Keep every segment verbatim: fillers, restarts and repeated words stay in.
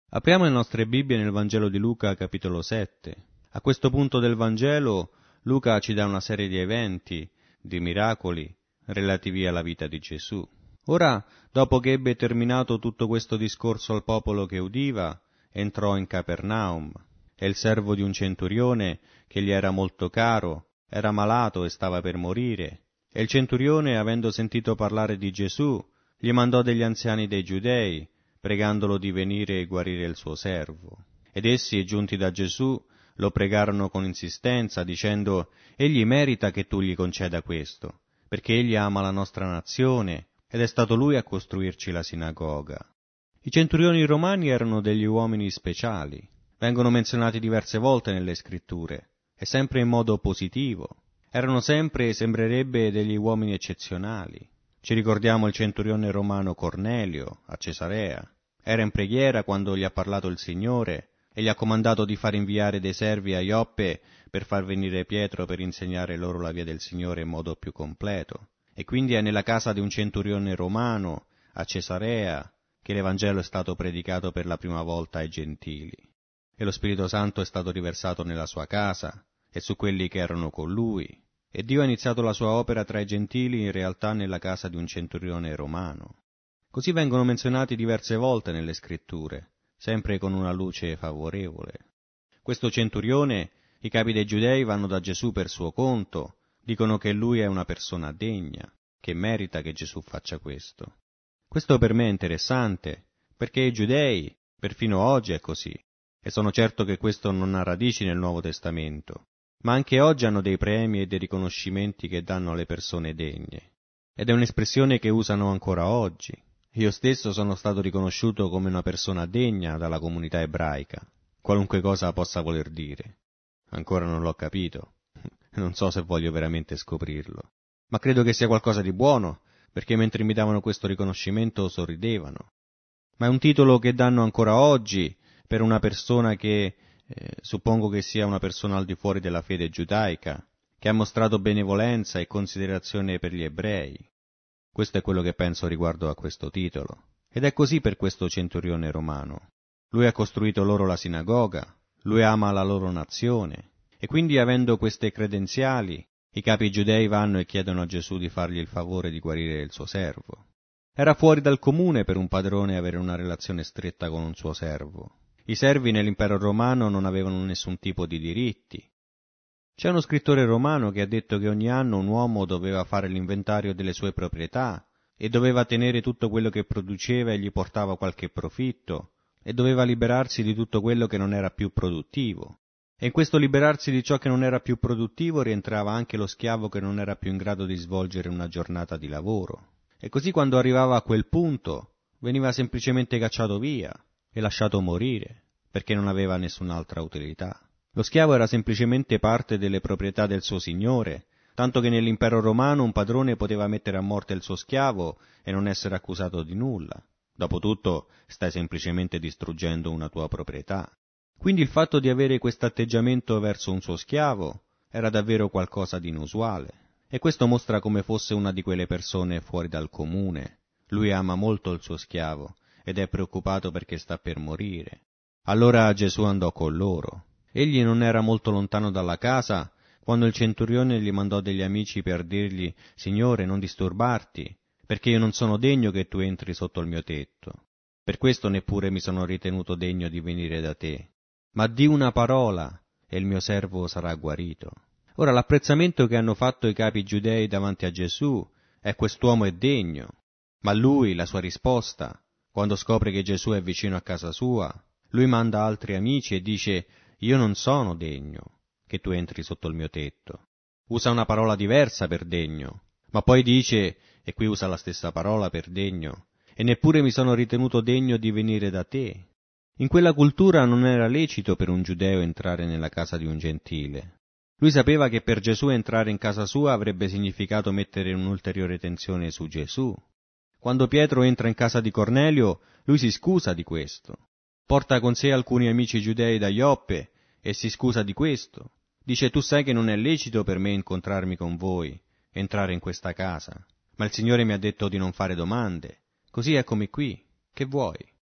Apriamo le nostre Bibbie nel Vangelo di Luca, capitolo sette. A questo punto del Vangelo, Luca ci dà una serie di eventi, di miracoli, relativi alla vita di Gesù. Ora, dopo che ebbe terminato tutto questo discorso al popolo che udiva, entrò in Capernaum, e il servo di un centurione, che gli era molto caro, era malato e stava per morire. E il centurione, avendo sentito parlare di Gesù, gli mandò degli anziani dei Giudei, pregandolo di venire e guarire il suo servo. Ed essi, giunti da Gesù, lo pregarono con insistenza, dicendo: «Egli merita che tu gli conceda questo, perché egli ama la nostra nazione, ed è stato lui a costruirci la sinagoga». I centurioni romani erano degli uomini speciali, vengono menzionati diverse volte nelle scritture, e sempre in modo positivo. Erano sempre, sembrerebbe, degli uomini eccezionali. Ci ricordiamo il centurione romano Cornelio, a Cesarea. Era in preghiera quando gli ha parlato il Signore e gli ha comandato di far inviare dei servi a Ioppe per far venire Pietro per insegnare loro la via del Signore in modo più completo. E quindi è nella casa di un centurione romano, a Cesarea, che l'Evangelo è stato predicato per la prima volta ai gentili. E lo Spirito Santo è stato riversato nella sua casa e su quelli che erano con lui. E Dio ha iniziato la sua opera tra i gentili in realtà nella casa di un centurione romano. Così vengono menzionati diverse volte nelle scritture, sempre con una luce favorevole. Questo centurione, i capi dei giudei vanno da Gesù per suo conto, dicono che lui è una persona degna, che merita che Gesù faccia questo. Questo per me è interessante, perché i giudei, perfino oggi è così, e sono certo che questo non ha radici nel Nuovo Testamento. Ma anche oggi hanno dei premi e dei riconoscimenti che danno alle persone degne. Ed è un'espressione che usano ancora oggi. Io stesso sono stato riconosciuto come una persona degna dalla comunità ebraica, qualunque cosa possa voler dire. Ancora non l'ho capito. Non so se voglio veramente scoprirlo. Ma credo che sia qualcosa di buono, perché mentre mi davano questo riconoscimento sorridevano. Ma è un titolo che danno ancora oggi per una persona che Eh, suppongo che sia una persona al di fuori della fede giudaica, che ha mostrato benevolenza e considerazione per gli ebrei. Questo è quello che penso riguardo a questo titolo. Ed è così per questo centurione romano. Lui ha costruito loro la sinagoga, lui ama la loro nazione, e quindi avendo queste credenziali, i capi giudei vanno e chiedono a Gesù di fargli il favore di guarire il suo servo. Era fuori dal comune per un padrone avere una relazione stretta con un suo servo. I servi nell'impero romano non avevano nessun tipo di diritti. C'è uno scrittore romano che ha detto che ogni anno un uomo doveva fare l'inventario delle sue proprietà e doveva tenere tutto quello che produceva e gli portava qualche profitto e doveva liberarsi di tutto quello che non era più produttivo. E in questo liberarsi di ciò che non era più produttivo rientrava anche lo schiavo che non era più in grado di svolgere una giornata di lavoro. E così quando arrivava a quel punto veniva semplicemente cacciato via e lasciato morire, perché non aveva nessun'altra utilità. Lo schiavo era semplicemente parte delle proprietà del suo signore, tanto che nell'impero romano un padrone poteva mettere a morte il suo schiavo e non essere accusato di nulla. Dopotutto stai semplicemente distruggendo una tua proprietà. Quindi il fatto di avere questo atteggiamento verso un suo schiavo era davvero qualcosa di inusuale, e questo mostra come fosse una di quelle persone fuori dal comune. Lui ama molto il suo schiavo ed è preoccupato perché sta per morire. Allora Gesù andò con loro. Egli non era molto lontano dalla casa quando il centurione gli mandò degli amici per dirgli: «Signore, non disturbarti, perché io non sono degno che tu entri sotto il mio tetto. Per questo neppure mi sono ritenuto degno di venire da te. Ma di una parola e il mio servo sarà guarito». Ora l'apprezzamento che hanno fatto i capi giudei davanti a Gesù è: quest'uomo è degno. Ma lui, la sua risposta, quando scopre che Gesù è vicino a casa sua, lui manda altri amici e dice: «Io non sono degno che tu entri sotto il mio tetto». Usa una parola diversa per degno, ma poi dice, e qui usa la stessa parola per degno: «E neppure mi sono ritenuto degno di venire da te». In quella cultura non era lecito per un giudeo entrare nella casa di un gentile. Lui sapeva che per Gesù entrare in casa sua avrebbe significato mettere un'ulteriore tensione su Gesù. Quando Pietro entra in casa di Cornelio, lui si scusa di questo. Porta con sé alcuni amici giudei da Ioppe e si scusa di questo. Dice: «Tu sai che non è lecito per me incontrarmi con voi, entrare in questa casa, ma il Signore mi ha detto di non fare domande. Così eccomi qui. Che vuoi?»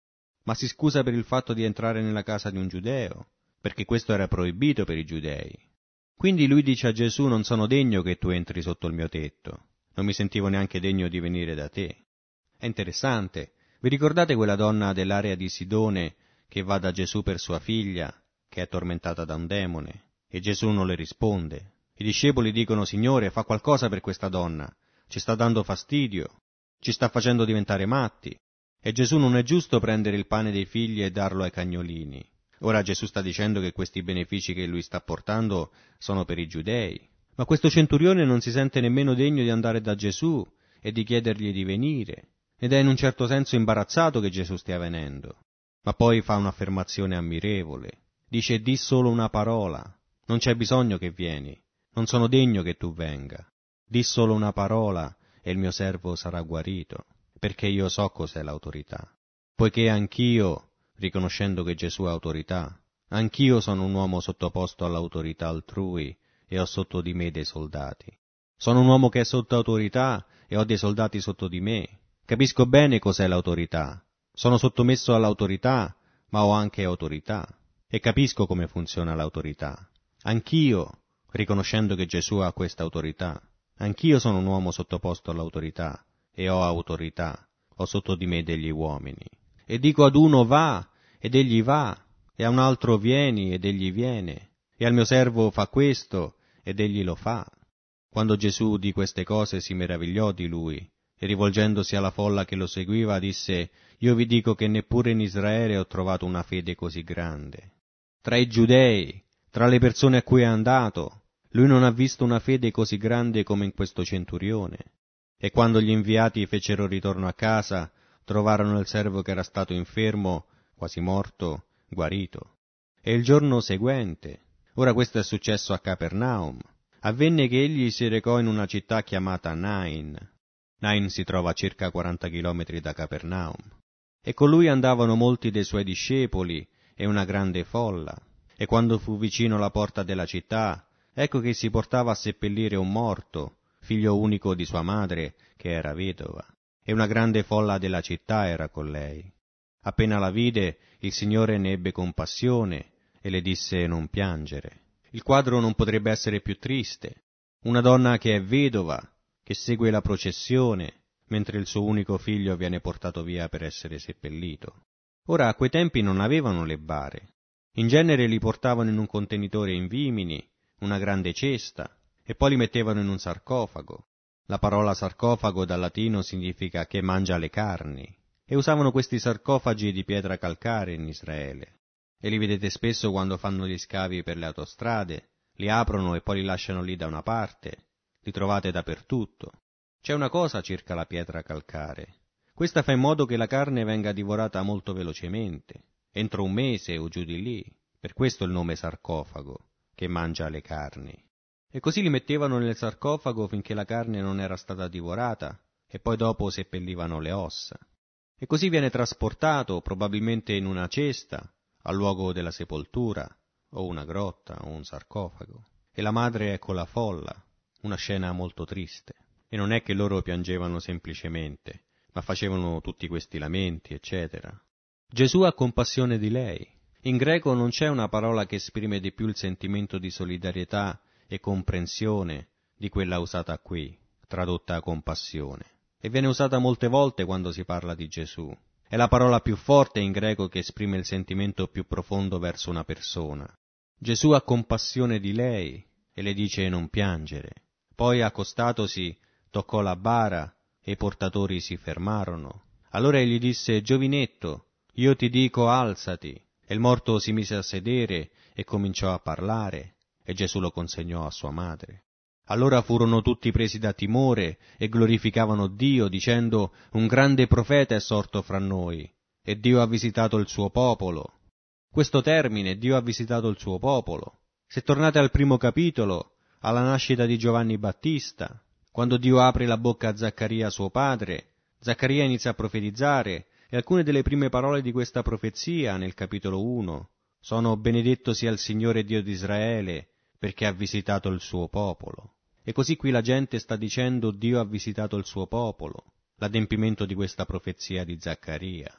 ma si scusa per il fatto di entrare nella casa di un giudeo, perché questo era proibito per i giudei. Quindi lui dice a Gesù: non sono degno che tu entri sotto il mio tetto, non mi sentivo neanche degno di venire da te. È interessante. Vi ricordate quella donna dell'area di Sidone che va da Gesù per sua figlia, che è tormentata da un demone, e Gesù non le risponde? I discepoli dicono: Signore, fa qualcosa per questa donna, ci sta dando fastidio, ci sta facendo diventare matti. E Gesù: non è giusto prendere il pane dei figli e darlo ai cagnolini. Ora Gesù sta dicendo che questi benefici che lui sta portando sono per i giudei, ma questo centurione non si sente nemmeno degno di andare da Gesù e di chiedergli di venire, ed è in un certo senso imbarazzato che Gesù stia venendo. Ma poi fa un'affermazione ammirevole. Dice: di solo una parola, non c'è bisogno che vieni, non sono degno che tu venga. Di solo una parola e il mio servo sarà guarito, perché io so cos'è l'autorità. Poiché anch'io, riconoscendo che Gesù ha autorità, anch'io sono un uomo sottoposto all'autorità altrui e ho sotto di me dei soldati. Sono un uomo che è sotto autorità e ho dei soldati sotto di me. Capisco bene cos'è l'autorità. Sono sottomesso all'autorità, ma ho anche autorità. E capisco come funziona l'autorità. Anch'io, riconoscendo che Gesù ha questa autorità, anch'io sono un uomo sottoposto all'autorità e ho autorità, ho sotto di me degli uomini. E dico ad uno: va, ed egli va, e a un altro: vieni, ed egli viene, e al mio servo: fa questo, ed egli lo fa. Quando Gesù di queste cose si meravigliò di lui, e rivolgendosi alla folla che lo seguiva disse: io vi dico che neppure in Israele ho trovato una fede così grande. Tra i giudei, tra le persone a cui è andato, lui non ha visto una fede così grande come in questo centurione. E quando gli inviati fecero ritorno a casa, trovarono il servo che era stato infermo, quasi morto, guarito. E il giorno seguente, ora questo è successo a Capernaum, avvenne che egli si recò in una città chiamata Nain. Nain si trova a circa quaranta chilometri da Capernaum. E con lui andavano molti dei suoi discepoli e una grande folla. E quando fu vicino alla porta della città, ecco che si portava a seppellire un morto, figlio unico di sua madre, che era vedova. E una grande folla della città era con lei. Appena la vide, il Signore ne ebbe compassione e le disse: non piangere. Il quadro non potrebbe essere più triste. Una donna che è vedova, che segue la processione, mentre il suo unico figlio viene portato via per essere seppellito. Ora, a quei tempi non avevano le bare. In genere li portavano in un contenitore in vimini, una grande cesta, e poi li mettevano in un sarcofago. La parola sarcofago dal latino significa che mangia le carni, e usavano questi sarcofagi di pietra calcarea in Israele. E li vedete spesso quando fanno gli scavi per le autostrade, li aprono e poi li lasciano lì da una parte, li trovate dappertutto. C'è una cosa circa la pietra calcarea. Questa fa in modo che la carne venga divorata molto velocemente, entro un mese o giù di lì, per questo il nome sarcofago, che mangia le carni. E così li mettevano nel sarcofago finché la carne non era stata divorata, e poi dopo seppellivano le ossa. E così viene trasportato, probabilmente in una cesta, al luogo della sepoltura, o una grotta, o un sarcofago. E la madre è con la folla, una scena molto triste. E non è che loro piangevano semplicemente, ma facevano tutti questi lamenti, eccetera. Gesù ha compassione di lei. In greco non c'è una parola che esprime di più il sentimento di solidarietà e comprensione di quella usata qui, tradotta compassione. E viene usata molte volte quando si parla di Gesù. È la parola più forte in greco che esprime il sentimento più profondo verso una persona. Gesù ha compassione di lei e le dice: non piangere. Poi, accostatosi, toccò la bara e i portatori si fermarono. Allora egli disse: giovinetto, io ti dico, alzati. E il morto si mise a sedere e cominciò a parlare, e Gesù lo consegnò a sua madre. Allora furono tutti presi da timore e glorificavano Dio, dicendo: un grande profeta è sorto fra noi, e Dio ha visitato il suo popolo. Questo termine, Dio ha visitato il suo popolo. Se tornate al primo capitolo, alla nascita di Giovanni Battista, quando Dio apre la bocca a Zaccaria suo padre, Zaccaria inizia a profetizzare, e alcune delle prime parole di questa profezia, nel capitolo uno, sono: benedetto sia il Signore Dio di Israele, perché ha visitato il suo popolo. E così qui la gente sta dicendo: Dio ha visitato il suo popolo, l'adempimento di questa profezia di Zaccaria.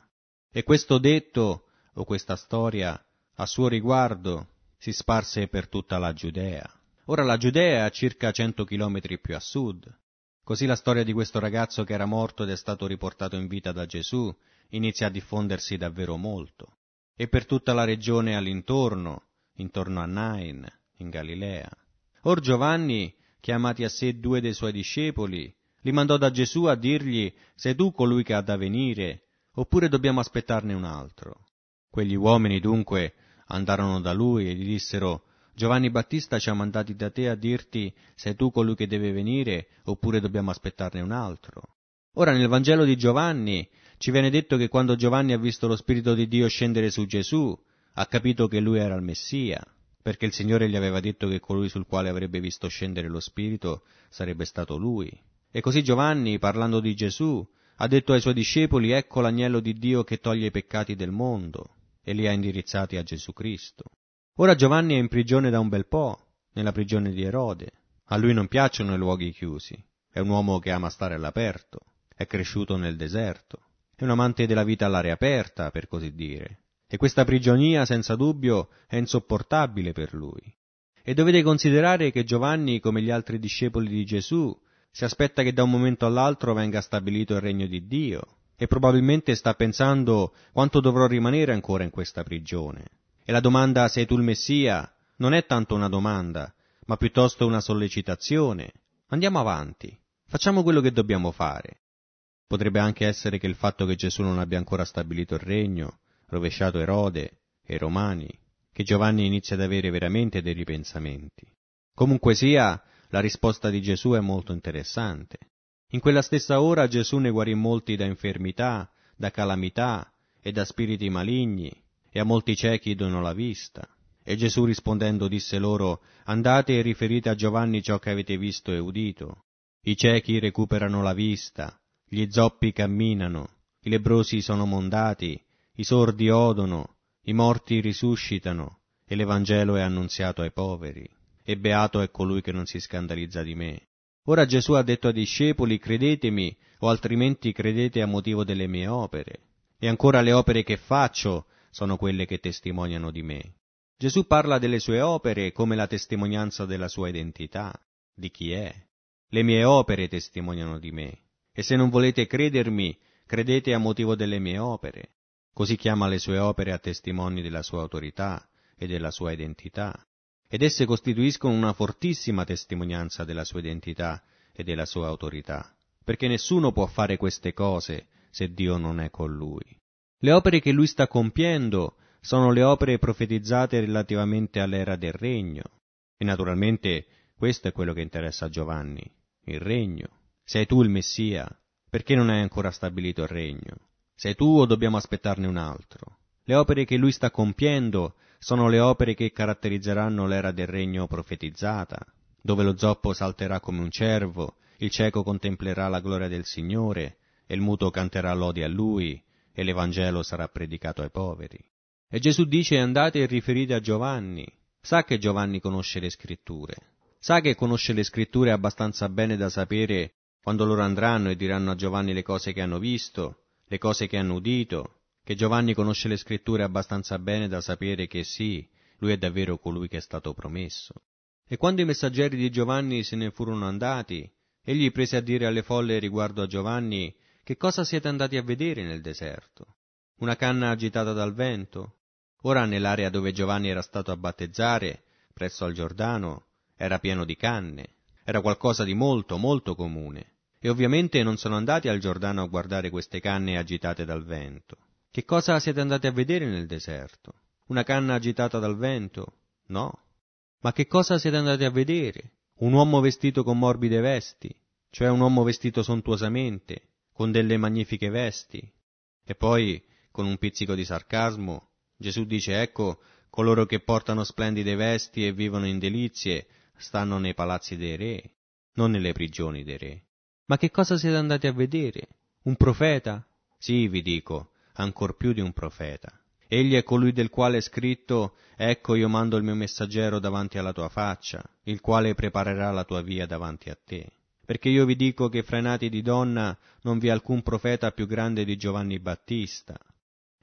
E questo detto, o questa storia, a suo riguardo, si sparse per tutta la Giudea. Ora la Giudea è a circa cento chilometri più a sud. Così la storia di questo ragazzo che era morto ed è stato riportato in vita da Gesù inizia a diffondersi davvero molto. E per tutta la regione all'intorno, intorno a Nain, in Galilea. Or Giovanni, chiamati a sé due dei suoi discepoli, li mandò da Gesù a dirgli: sei tu colui che ha da venire, oppure dobbiamo aspettarne un altro? Quegli uomini dunque andarono da lui e gli dissero: Giovanni Battista ci ha mandati da te a dirti: sei tu colui che deve venire, oppure dobbiamo aspettarne un altro? Ora nel Vangelo di Giovanni ci viene detto che quando Giovanni ha visto lo Spirito di Dio scendere su Gesù, ha capito che lui era il Messia, perché il Signore gli aveva detto che colui sul quale avrebbe visto scendere lo Spirito sarebbe stato lui. E così Giovanni, parlando di Gesù, ha detto ai suoi discepoli: ecco l'agnello di Dio che toglie i peccati del mondo, e li ha indirizzati a Gesù Cristo. Ora Giovanni è in prigione da un bel po', nella prigione di Erode. A lui non piacciono i luoghi chiusi, è un uomo che ama stare all'aperto, è cresciuto nel deserto, è un amante della vita all'aria aperta, per così dire. E questa prigionia, senza dubbio, è insopportabile per lui. E dovete considerare che Giovanni, come gli altri discepoli di Gesù, si aspetta che da un momento all'altro venga stabilito il regno di Dio, e probabilmente sta pensando: quanto dovrò rimanere ancora in questa prigione? E la domanda «sei tu il Messia?» non è tanto una domanda, ma piuttosto una sollecitazione. Andiamo avanti, facciamo quello che dobbiamo fare. Potrebbe anche essere che il fatto che Gesù non abbia ancora stabilito il regno, rovesciato Erode e i Romani, che Giovanni inizia ad avere veramente dei ripensamenti. Comunque sia, la risposta di Gesù è molto interessante. In quella stessa ora Gesù ne guarì molti da infermità, da calamità e da spiriti maligni, e a molti ciechi donò la vista. E Gesù rispondendo disse loro: andate e riferite a Giovanni ciò che avete visto e udito. I ciechi recuperano la vista, gli zoppi camminano, i lebbrosi sono mondati, i sordi odono, i morti risuscitano, e l'Evangelo è annunziato ai poveri. E beato è colui che non si scandalizza di me. Ora Gesù ha detto ai discepoli: credetemi, o altrimenti credete a motivo delle mie opere. E ancora le opere che faccio sono quelle che testimoniano di me. Gesù parla delle sue opere come la testimonianza della sua identità, di chi è. Le mie opere testimoniano di me. E se non volete credermi, credete a motivo delle mie opere. Così chiama le sue opere a testimoni della sua autorità e della sua identità. Ed esse costituiscono una fortissima testimonianza della sua identità e della sua autorità, perché nessuno può fare queste cose se Dio non è con lui. Le opere che lui sta compiendo sono le opere profetizzate relativamente all'era del regno, e naturalmente questo è quello che interessa a Giovanni, il regno. Sei tu il Messia? Perché non hai ancora stabilito il regno? Sei tu o dobbiamo aspettarne un altro? Le opere che lui sta compiendo sono le opere che caratterizzeranno l'era del regno profetizzata, dove lo zoppo salterà come un cervo, il cieco contemplerà la gloria del Signore, e il muto canterà lodi a Lui, e l'Evangelo sarà predicato ai poveri. E Gesù dice: andate e riferite a Giovanni. Sa che Giovanni conosce le Scritture. Sa che conosce le Scritture abbastanza bene da sapere, quando loro andranno e diranno a Giovanni le cose che hanno visto, le cose che hanno udito, che Giovanni conosce le Scritture abbastanza bene da sapere che sì, lui è davvero colui che è stato promesso. E quando i messaggeri di Giovanni se ne furono andati, egli prese a dire alle folle riguardo a Giovanni: che cosa siete andati a vedere nel deserto? Una canna agitata dal vento? Ora nell'area dove Giovanni era stato a battezzare, presso al Giordano, era pieno di canne, era qualcosa di molto, molto comune. E ovviamente non sono andati al Giordano a guardare queste canne agitate dal vento. Che cosa siete andati a vedere nel deserto? Una canna agitata dal vento? No. Ma che cosa siete andati a vedere? Un uomo vestito con morbide vesti, cioè un uomo vestito sontuosamente, con delle magnifiche vesti. E poi, con un pizzico di sarcasmo, Gesù dice: ecco, coloro che portano splendide vesti e vivono in delizie stanno nei palazzi dei re, non nelle prigioni dei re. Ma che cosa siete andati a vedere? Un profeta? Sì, vi dico, ancor più di un profeta. Egli è colui del quale è scritto: ecco io mando il mio messaggero davanti alla tua faccia, il quale preparerà la tua via davanti a te. Perché io vi dico che fra i nati di donna non vi è alcun profeta più grande di Giovanni Battista.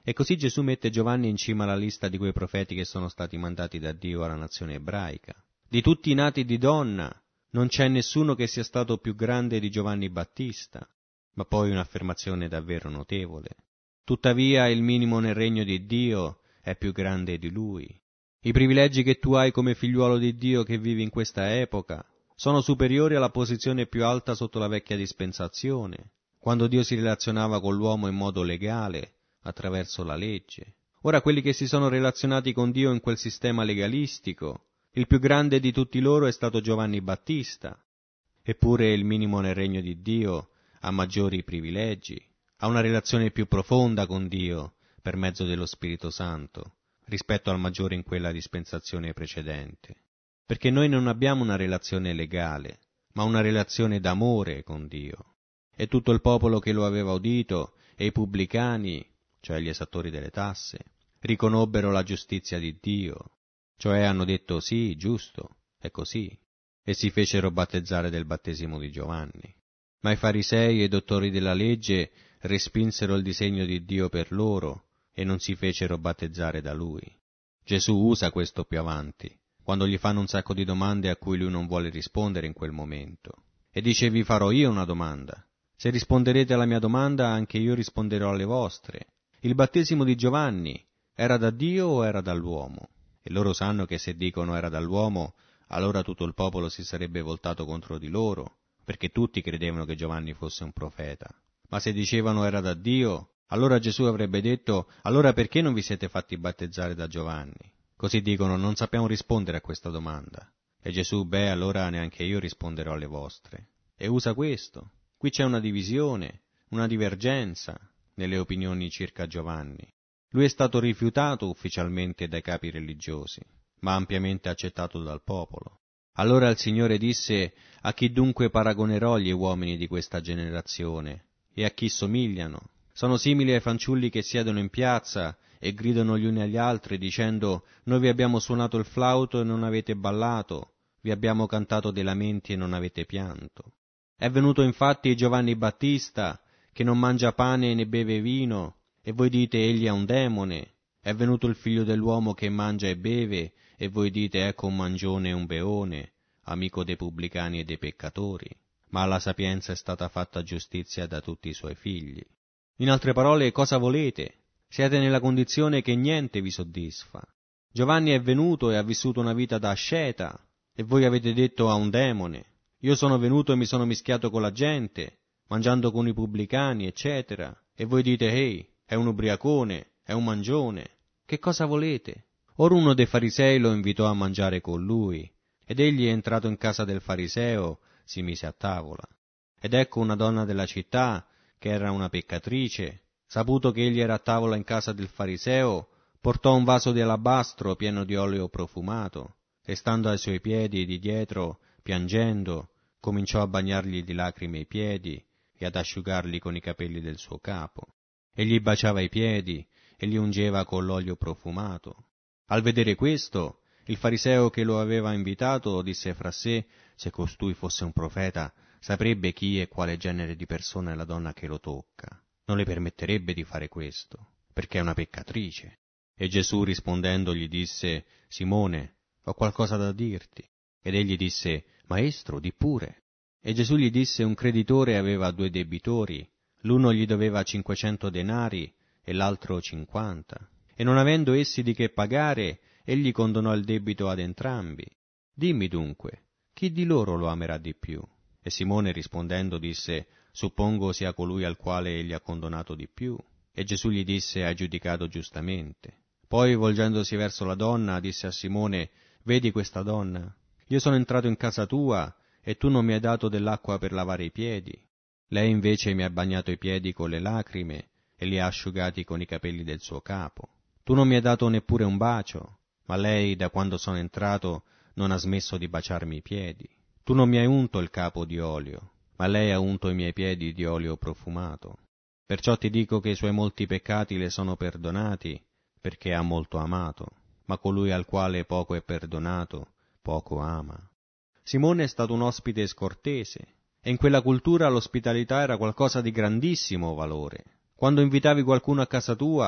E così Gesù mette Giovanni in cima alla lista di quei profeti che sono stati mandati da Dio alla nazione ebraica. Di tutti i nati di donna, non c'è nessuno che sia stato più grande di Giovanni Battista, ma poi un'affermazione davvero notevole. Tuttavia il minimo nel regno di Dio è più grande di lui. I privilegi che tu hai come figliuolo di Dio che vivi in questa epoca sono superiori alla posizione più alta sotto la vecchia dispensazione, quando Dio si relazionava con l'uomo in modo legale, attraverso la legge. Ora quelli che si sono relazionati con Dio in quel sistema legalistico, il più grande di tutti loro è stato Giovanni Battista. Eppure il minimo nel regno di Dio ha maggiori privilegi, ha una relazione più profonda con Dio per mezzo dello Spirito Santo, rispetto al maggiore in quella dispensazione precedente. Perché noi non abbiamo una relazione legale, ma una relazione d'amore con Dio. E tutto il popolo che lo aveva udito, e i pubblicani, cioè gli esattori delle tasse, riconobbero la giustizia di Dio, cioè hanno detto sì, giusto, è così, e si fecero battezzare del battesimo di Giovanni. Ma i farisei e i dottori della legge respinsero il disegno di Dio per loro e non si fecero battezzare da lui. Gesù usa questo più avanti, quando gli fanno un sacco di domande a cui lui non vuole rispondere in quel momento. E dice: vi farò io una domanda. Se risponderete alla mia domanda, anche io risponderò alle vostre. Il battesimo di Giovanni era da Dio o era dall'uomo? E loro sanno che se dicono era dall'uomo, allora tutto il popolo si sarebbe voltato contro di loro, perché tutti credevano che Giovanni fosse un profeta. Ma se dicevano era da Dio, allora Gesù avrebbe detto: allora perché non vi siete fatti battezzare da Giovanni? Così dicono: non sappiamo rispondere a questa domanda. E Gesù: beh, allora neanche io risponderò alle vostre. E usa questo. Qui c'è una divisione, una divergenza nelle opinioni circa Giovanni. Lui è stato rifiutato ufficialmente dai capi religiosi, ma ampiamente accettato dal popolo. Allora il Signore disse: a chi dunque paragonerò gli uomini di questa generazione? E a chi somigliano? Sono simili ai fanciulli che siedono in piazza e gridano gli uni agli altri dicendo: noi vi abbiamo suonato il flauto e non avete ballato, vi abbiamo cantato dei lamenti e non avete pianto. È venuto infatti Giovanni Battista, che non mangia pane né beve vino, e voi dite egli è un demone. È venuto il figlio dell'uomo che mangia e beve, e voi dite ecco un mangione e un beone, amico dei pubblicani e dei peccatori. Ma alla sapienza è stata fatta giustizia da tutti i suoi figli. In altre parole, cosa volete? Siete nella condizione che niente vi soddisfa. Giovanni è venuto e ha vissuto una vita da asceta, e voi avete detto a un demone. Io sono venuto e mi sono mischiato con la gente, mangiando con i pubblicani, eccetera, e voi dite ehi, è un ubriacone, è un mangione. Che cosa volete? Ora uno dei farisei lo invitò a mangiare con lui, ed egli, entrato in casa del fariseo, si mise a tavola. Ed ecco una donna della città, che era una peccatrice, saputo che egli era a tavola in casa del fariseo, portò un vaso di alabastro pieno di olio profumato, e stando ai suoi piedi di dietro, piangendo, cominciò a bagnargli di lacrime i piedi e ad asciugarli con i capelli del suo capo. E gli baciava i piedi e li ungeva con l'olio profumato. Al vedere questo, il fariseo che lo aveva invitato disse fra sé: se costui fosse un profeta, saprebbe chi e quale genere di persona è la donna che lo tocca. Non le permetterebbe di fare questo, perché è una peccatrice. E Gesù rispondendo gli disse: Simone, ho qualcosa da dirti. Ed egli disse: Maestro, di pure. E Gesù gli disse: un creditore aveva due debitori, l'uno gli doveva cinquecento denari e l'altro cinquanta. E non avendo essi di che pagare, egli condonò il debito ad entrambi. Dimmi dunque, chi di loro lo amerà di più? E Simone rispondendo disse: suppongo sia colui al quale egli ha condonato di più. E Gesù gli disse: hai giudicato giustamente. Poi volgendosi verso la donna disse a Simone: vedi questa donna? Io sono entrato in casa tua e tu non mi hai dato dell'acqua per lavare i piedi. Lei invece mi ha bagnato i piedi con le lacrime e li ha asciugati con i capelli del suo capo. Tu non mi hai dato neppure un bacio, ma lei da quando sono entrato non ha smesso di baciarmi i piedi. Tu non mi hai unto il capo di olio, ma lei ha unto i miei piedi di olio profumato. Perciò ti dico che i suoi molti peccati le sono perdonati, perché ha molto amato, ma colui al quale poco è perdonato, poco ama. Simone è stato un ospite scortese, e in quella cultura l'ospitalità era qualcosa di grandissimo valore. Quando invitavi qualcuno a casa tua,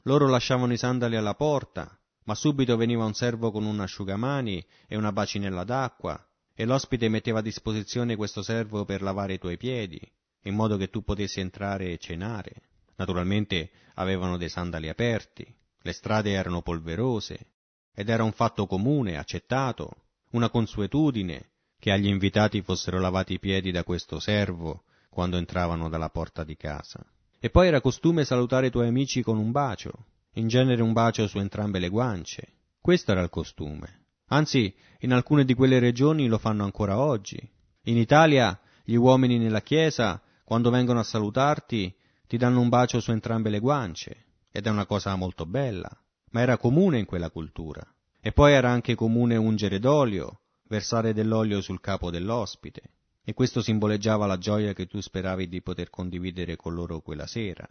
Loro lasciavano i sandali alla porta, ma subito veniva un servo con un asciugamani e una bacinella d'acqua, e l'ospite metteva a disposizione questo servo per lavare i tuoi piedi, in modo che tu potessi entrare e cenare. Naturalmente avevano dei sandali aperti, le strade erano polverose, ed era un fatto comune, accettato, una consuetudine, che agli invitati fossero lavati i piedi da questo servo quando entravano dalla porta di casa. E poi era costume salutare i tuoi amici con un bacio, in genere un bacio su entrambe le guance. Questo era il costume. Anzi, in alcune di quelle regioni lo fanno ancora oggi. In Italia, gli uomini nella chiesa, quando vengono a salutarti, ti danno un bacio su entrambe le guance, ed è una cosa molto bella, ma era comune in quella cultura. E poi era anche comune ungere d'olio, versare dell'olio sul capo dell'ospite, e questo simboleggiava la gioia che tu speravi di poter condividere con loro quella sera.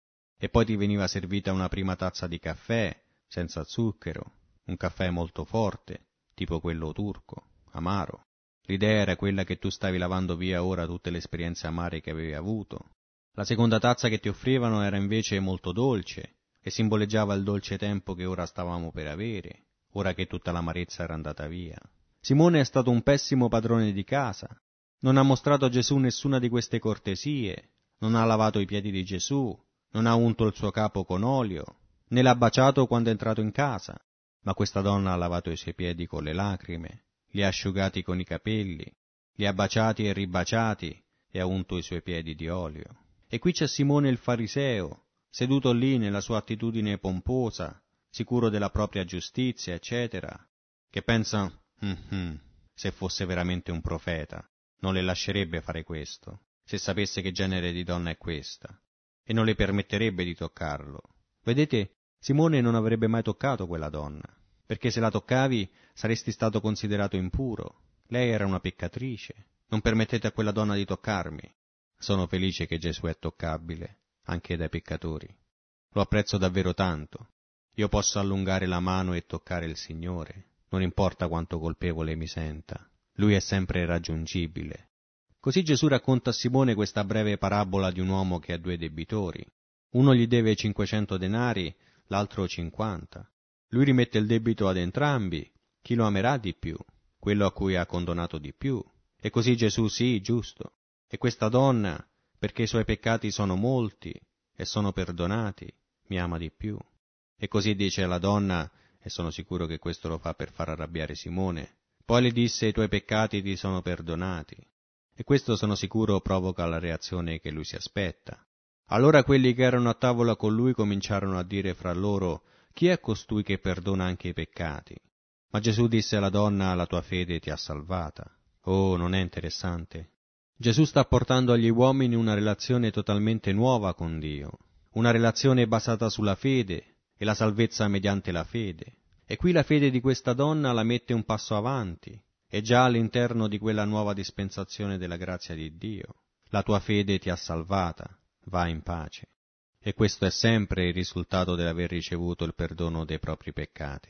E poi ti veniva servita una prima tazza di caffè, senza zucchero, un caffè molto forte, tipo quello turco, amaro. L'idea era quella che tu stavi lavando via ora tutte le esperienze amare che avevi avuto. La seconda tazza che ti offrivano era invece molto dolce, e simboleggiava il dolce tempo che ora stavamo per avere, ora che tutta l'amarezza era andata via. Simone è stato un pessimo padrone di casa. Non ha mostrato a Gesù nessuna di queste cortesie, non ha lavato i piedi di Gesù, non ha unto il suo capo con olio, né l'ha baciato quando è entrato in casa, ma questa donna ha lavato i suoi piedi con le lacrime, li ha asciugati con i capelli, li ha baciati e ribaciati e ha unto i suoi piedi di olio. E qui c'è Simone il fariseo, seduto lì nella sua attitudine pomposa, sicuro della propria giustizia, eccetera, che pensa, mm-hmm, se fosse veramente un profeta, non le lascerebbe fare questo, se sapesse che genere di donna è questa, e non le permetterebbe di toccarlo. Vedete, Simone non avrebbe mai toccato quella donna, perché se la toccavi saresti stato considerato impuro. Lei era una peccatrice. Non permettete a quella donna di toccarmi. Sono felice che Gesù è toccabile, anche dai peccatori. Lo apprezzo davvero tanto. Io posso allungare la mano e toccare il Signore, non importa quanto colpevole mi senta. Lui è sempre raggiungibile. Così Gesù racconta a Simone questa breve parabola di un uomo che ha due debitori. Uno gli deve cinquecento denari, l'altro cinquanta. Lui rimette il debito ad entrambi. Chi lo amerà di più? Quello a cui ha condonato di più. E così Gesù, sì, giusto. E questa donna, perché i suoi peccati sono molti e sono perdonati, mi ama di più. E così dice alla donna, e sono sicuro che questo lo fa per far arrabbiare Simone, poi le disse: i tuoi peccati ti sono perdonati. E questo sono sicuro provoca la reazione che lui si aspetta. Allora quelli che erano a tavola con lui cominciarono a dire fra loro: chi è costui che perdona anche i peccati? Ma Gesù disse alla donna: la tua fede ti ha salvata. Oh, non è interessante? Gesù sta portando agli uomini una relazione totalmente nuova con Dio, una relazione basata sulla fede e la salvezza mediante la fede. E qui la fede di questa donna la mette un passo avanti, è già all'interno di quella nuova dispensazione della grazia di Dio. La tua fede ti ha salvata, va in pace. E questo è sempre il risultato dell'aver ricevuto il perdono dei propri peccati.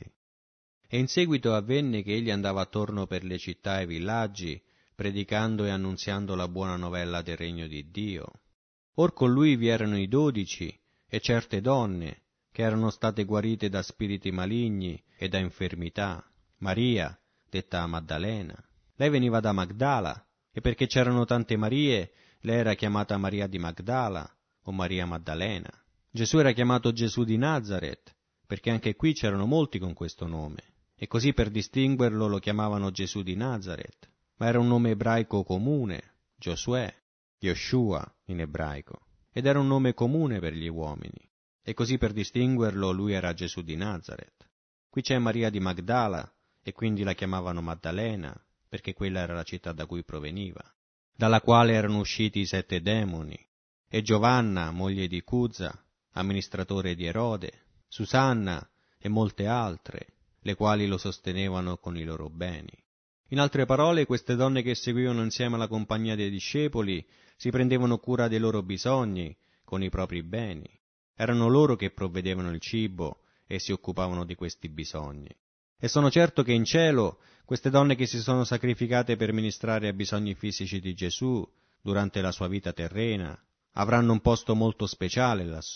E in seguito avvenne che egli andava attorno per le città e i villaggi, predicando e annunziando la buona novella del regno di Dio. Or con lui vi erano i dodici e certe donne, che erano state guarite da spiriti maligni e da infermità. Maria, detta Maddalena. Lei veniva da Magdala, e perché c'erano tante Marie, lei era chiamata Maria di Magdala o Maria Maddalena. Gesù era chiamato Gesù di Nazaret, perché anche qui c'erano molti con questo nome, e così per distinguerlo lo chiamavano Gesù di Nazaret. Ma era un nome ebraico comune, Giosuè, Yoshua in ebraico, ed era un nome comune per gli uomini, e così per distinguerlo lui era Gesù di Nazaret. Qui c'è Maria di Magdala, e quindi la chiamavano Maddalena, perché quella era la città da cui proveniva, dalla quale erano usciti i sette demoni, e Giovanna, moglie di Cuzza, amministratore di Erode, Susanna e molte altre, le quali lo sostenevano con i loro beni. In altre parole, queste donne che seguivano insieme alla compagnia dei discepoli si prendevano cura dei loro bisogni con i propri beni. Erano loro che provvedevano il cibo e si occupavano di questi bisogni. E sono certo che in cielo queste donne che si sono sacrificate per ministrare ai bisogni fisici di Gesù durante la sua vita terrena avranno un posto molto speciale lassù.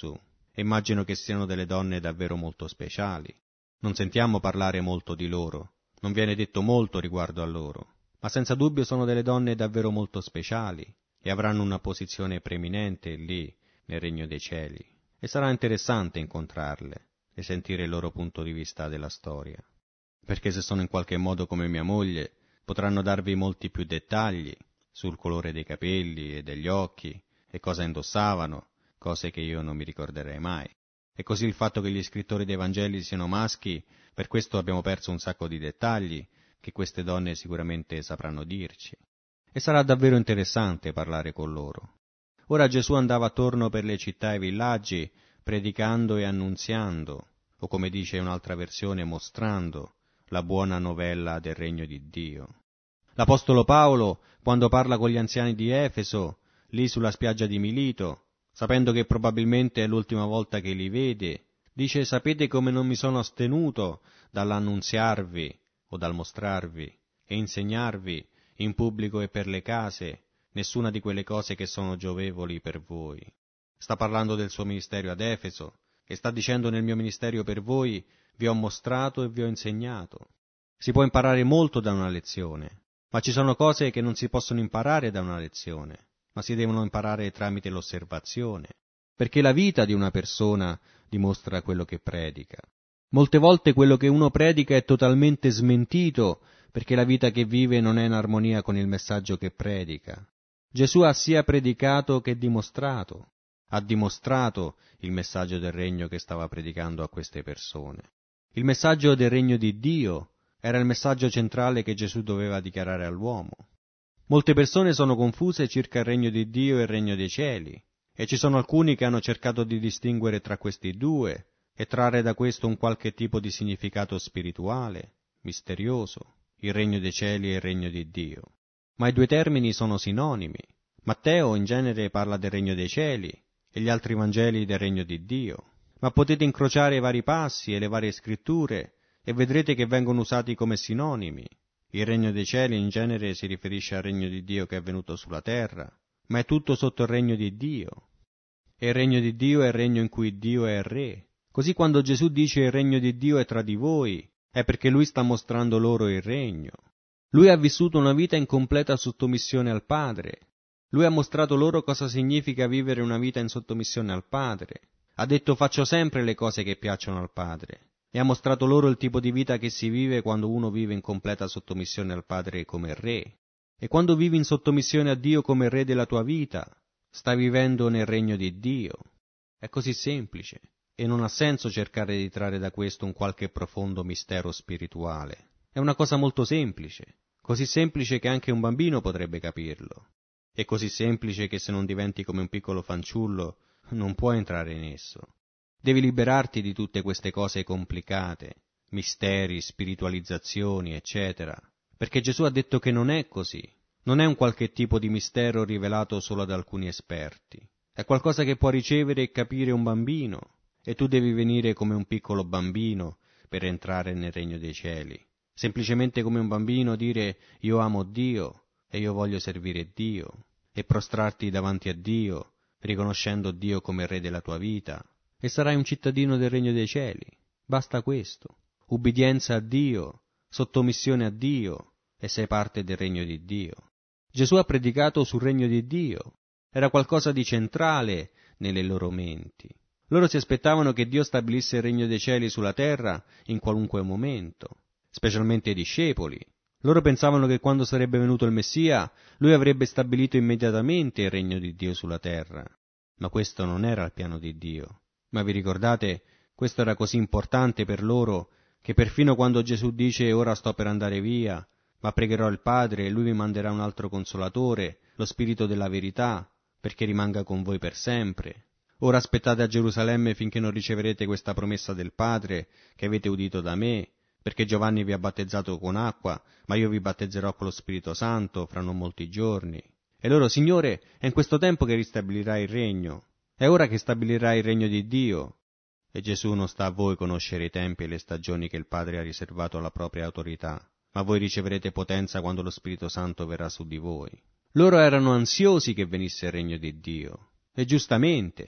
e immagino che siano delle donne davvero molto speciali. Non sentiamo parlare molto di loro, non viene detto molto riguardo a loro, ma senza dubbio sono delle donne davvero molto speciali e avranno una posizione preeminente lì, nel regno dei cieli, e sarà interessante incontrarle e sentire il loro punto di vista della storia. Perché se sono in qualche modo come mia moglie, potranno darvi molti più dettagli sul colore dei capelli e degli occhi e cosa indossavano, cose che io non mi ricorderei mai. E così il fatto che gli scrittori dei Vangeli siano maschi, per questo abbiamo perso un sacco di dettagli che queste donne sicuramente sapranno dirci. E sarà davvero interessante parlare con loro. Ora Gesù andava attorno per le città e i villaggi, predicando e annunziando, o come dice un'altra versione, mostrando la buona novella del regno di Dio. L'Apostolo Paolo, quando parla con gli anziani di Efeso, lì sulla spiaggia di Milito, sapendo che probabilmente è l'ultima volta che li vede, dice: sapete come non mi sono astenuto dall'annunziarvi o dal mostrarvi e insegnarvi in pubblico e per le case nessuna di quelle cose che sono giovevoli per voi. Sta parlando del suo ministero ad Efeso e sta dicendo: nel mio ministero per voi vi ho mostrato e vi ho insegnato. Si può imparare molto da una lezione, ma ci sono cose che non si possono imparare da una lezione, ma si devono imparare tramite l'osservazione, perché la vita di una persona dimostra quello che predica. Molte volte quello che uno predica è totalmente smentito, perché la vita che vive non è in armonia con il messaggio che predica. Gesù ha sia predicato che dimostrato, ha dimostrato il messaggio del regno che stava predicando a queste persone. Il messaggio del regno di Dio era il messaggio centrale che Gesù doveva dichiarare all'uomo. Molte persone sono confuse circa il regno di Dio e il regno dei cieli, e ci sono alcuni che hanno cercato di distinguere tra questi due e trarre da questo un qualche tipo di significato spirituale, misterioso, il regno dei cieli e il regno di Dio. Ma i due termini sono sinonimi. Matteo in genere parla del regno dei cieli e gli altri Vangeli del regno di Dio, ma potete incrociare i vari passi e le varie scritture e vedrete che vengono usati come sinonimi. Il regno dei cieli in genere si riferisce al regno di Dio che è venuto sulla terra, ma è tutto sotto il regno di Dio. E il regno di Dio è il regno in cui Dio è il re. Così quando Gesù dice il regno di Dio è tra di voi, è perché Lui sta mostrando loro il regno. Lui ha vissuto una vita in completa sottomissione al Padre. Lui ha mostrato loro cosa significa vivere una vita in sottomissione al Padre. Ha detto: faccio sempre le cose che piacciono al Padre. E ha mostrato loro il tipo di vita che si vive quando uno vive in completa sottomissione al Padre come Re. E quando vivi in sottomissione a Dio come Re della tua vita, stai vivendo nel regno di Dio. È così semplice, e non ha senso cercare di trarre da questo un qualche profondo mistero spirituale. È una cosa molto semplice, così semplice che anche un bambino potrebbe capirlo, e così semplice che se non diventi come un piccolo fanciullo non puoi entrare in esso. Devi liberarti di tutte queste cose complicate, misteri, spiritualizzazioni, eccetera, perché Gesù ha detto che non è così. Non è un qualche tipo di mistero rivelato solo ad alcuni esperti. È qualcosa che può ricevere e capire un bambino, e tu devi venire come un piccolo bambino per entrare nel regno dei cieli. Semplicemente come un bambino dire: io amo Dio e io voglio servire Dio, e prostrarti davanti a Dio, riconoscendo Dio come Re della tua vita. E sarai un cittadino del regno dei cieli. Basta questo. Ubbidienza a Dio, sottomissione a Dio, e sei parte del regno di Dio. Gesù ha predicato sul regno di Dio. Era qualcosa di centrale nelle loro menti. Loro si aspettavano che Dio stabilisse il regno dei cieli sulla terra in qualunque momento, specialmente i discepoli. Loro pensavano che quando sarebbe venuto il Messia, lui avrebbe stabilito immediatamente il regno di Dio sulla terra. Ma questo non era il piano di Dio. Ma vi ricordate, questo era così importante per loro che perfino quando Gesù dice: ora sto per andare via, ma pregherò il Padre e Lui vi manderà un altro Consolatore, lo Spirito della verità, perché rimanga con voi per sempre. Ora aspettate a Gerusalemme finché non riceverete questa promessa del Padre che avete udito da me, perché Giovanni vi ha battezzato con acqua, ma io vi battezzerò con lo Spirito Santo fra non molti giorni. E loro: Signore, è in questo tempo che ristabilirai il regno. È ora che stabilirai il regno di Dio. E Gesù: non sta a voi conoscere i tempi e le stagioni che il Padre ha riservato alla propria autorità, ma voi riceverete potenza quando lo Spirito Santo verrà su di voi. Loro erano ansiosi che venisse il regno di Dio, e giustamente,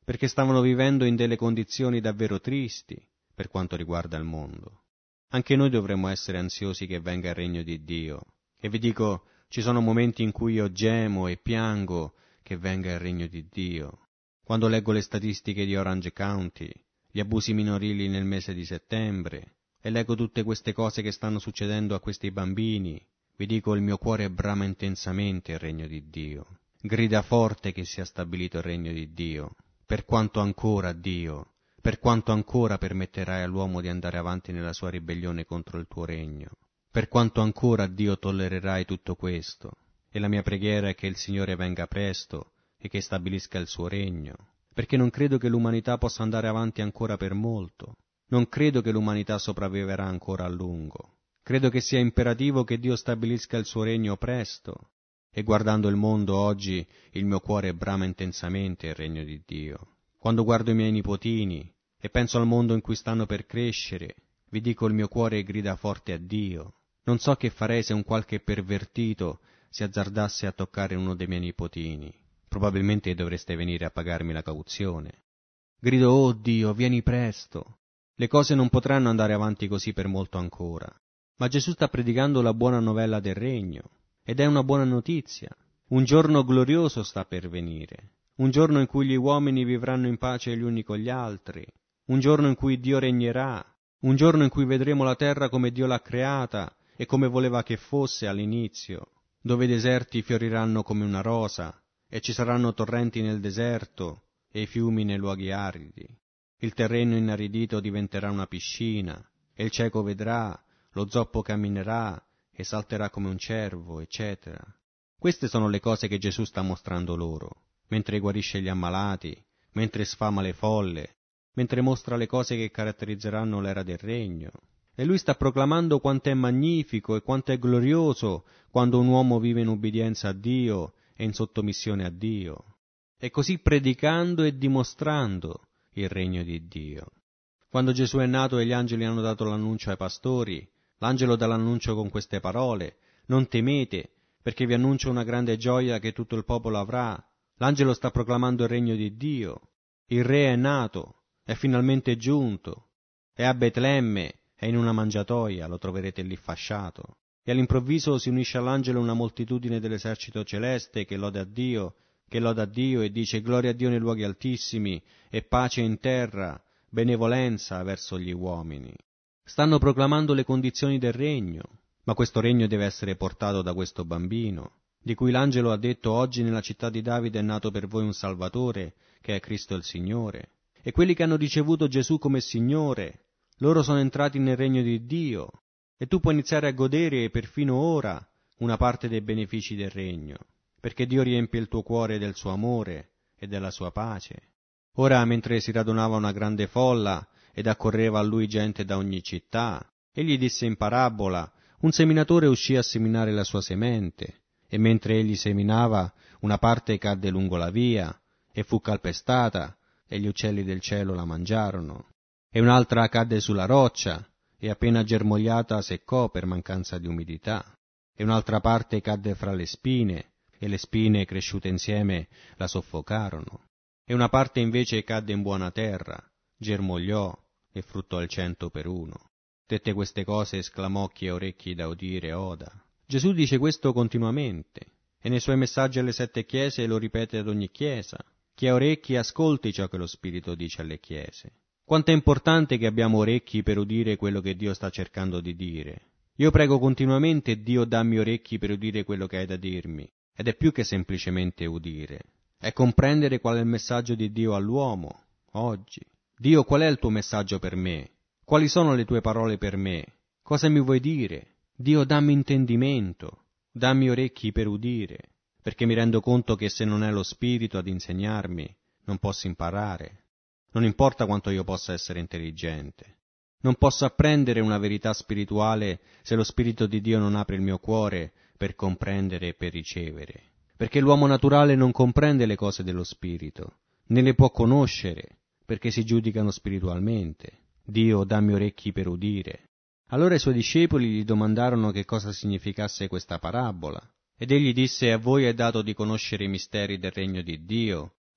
perché stavano vivendo in delle condizioni davvero tristi per quanto riguarda il mondo. Anche noi dovremmo essere ansiosi che venga il regno di Dio. E vi dico, ci sono momenti in cui io gemo e piango che venga il regno di Dio. Quando leggo le statistiche di Orange County, gli abusi minorili nel mese di settembre, e leggo tutte queste cose che stanno succedendo a questi bambini, vi dico, il mio cuore brama intensamente il regno di Dio. Grida forte che sia stabilito il regno di Dio. Per quanto ancora, Dio, per quanto ancora permetterai all'uomo di andare avanti nella sua ribellione contro il tuo regno? Per quanto ancora, Dio, tollererai tutto questo? E la mia preghiera è che il Signore venga presto e che stabilisca il suo regno, perché non credo che l'umanità possa andare avanti ancora per molto. Non credo che l'umanità sopravviverà ancora a lungo. Credo che sia imperativo che Dio stabilisca il suo regno presto. E guardando il mondo oggi, il mio cuore brama intensamente il regno di Dio. Quando guardo i miei nipotini e penso al mondo in cui stanno per crescere, vi dico, il mio cuore grida forte a Dio. Non so che farei se un qualche pervertito si azzardasse a toccare uno dei miei nipotini. Probabilmente dovreste venire a pagarmi la cauzione. Grido, oh Dio, vieni presto. Le cose non potranno andare avanti così per molto ancora. Ma Gesù sta predicando la buona novella del regno, ed è una buona notizia. Un giorno glorioso sta per venire, un giorno in cui gli uomini vivranno in pace gli uni con gli altri, un giorno in cui Dio regnerà, un giorno in cui vedremo la terra come Dio l'ha creata e come voleva che fosse all'inizio, dove i deserti fioriranno come una rosa, e ci saranno torrenti nel deserto e i fiumi nei luoghi aridi. Il terreno inaridito diventerà una piscina, e il cieco vedrà, lo zoppo camminerà e salterà come un cervo, eccetera. Queste sono le cose che Gesù sta mostrando loro, mentre guarisce gli ammalati, mentre sfama le folle, mentre mostra le cose che caratterizzeranno l'era del regno. E lui sta proclamando quanto è magnifico e quanto è glorioso quando un uomo vive in ubbidienza a Dio e in sottomissione a Dio, e così predicando e dimostrando il regno di Dio. Quando Gesù è nato e gli angeli hanno dato l'annuncio ai pastori, l'angelo dà l'annuncio con queste parole: non temete, perché vi annuncio una grande gioia che tutto il popolo avrà. L'angelo sta proclamando il regno di Dio. Il re è nato, è finalmente giunto, è a Betlemme, è in una mangiatoia, lo troverete lì fasciato. E all'improvviso si unisce all'angelo una moltitudine dell'esercito celeste che loda a Dio, che loda a Dio e dice: gloria a Dio nei luoghi altissimi e pace in terra, benevolenza verso gli uomini. Stanno proclamando le condizioni del regno, ma questo regno deve essere portato da questo bambino, di cui l'angelo ha detto: oggi nella città di Davide è nato per voi un Salvatore, che è Cristo il Signore. E quelli che hanno ricevuto Gesù come Signore, loro sono entrati nel regno di Dio, e tu puoi iniziare a godere perfino ora una parte dei benefici del regno, perché Dio riempie il tuo cuore del suo amore e della sua pace. Ora, mentre si radunava una grande folla ed accorreva a lui gente da ogni città, egli disse in parabola: un seminatore uscì a seminare la sua semente, e mentre egli seminava, una parte cadde lungo la via, e fu calpestata, e gli uccelli del cielo la mangiarono, e un'altra cadde sulla roccia, e appena germogliata seccò per mancanza di umidità, e un'altra parte cadde fra le spine, e le spine cresciute insieme la soffocarono, e una parte invece cadde in buona terra, germogliò e fruttò al cento per uno. Dette queste cose esclamò chi ha orecchi da udire oda. Gesù dice questo continuamente, e nei suoi messaggi alle sette chiese lo ripete ad ogni chiesa: chi ha orecchi ascolti ciò che lo Spirito dice alle chiese. Quanto è importante che abbiamo orecchi per udire quello che Dio sta cercando di dire. Io prego continuamente: Dio, dammi orecchi per udire quello che hai da dirmi, ed è più che semplicemente udire, è comprendere qual è il messaggio di Dio all'uomo oggi. Dio, qual è il tuo messaggio per me? Quali sono le tue parole per me? Cosa mi vuoi dire? Dio, dammi intendimento, dammi orecchi per udire, perché mi rendo conto che se non è lo Spirito ad insegnarmi, non posso imparare. Non importa quanto io possa essere intelligente. Non posso apprendere una verità spirituale se lo Spirito di Dio non apre il mio cuore per comprendere e per ricevere. Perché l'uomo naturale non comprende le cose dello Spirito, né le può conoscere, perché si giudicano spiritualmente. Dio, dammi orecchi per udire. Allora i suoi discepoli gli domandarono che cosa significasse questa parabola, ed egli disse: a voi è dato di conoscere i misteri del regno di Dio,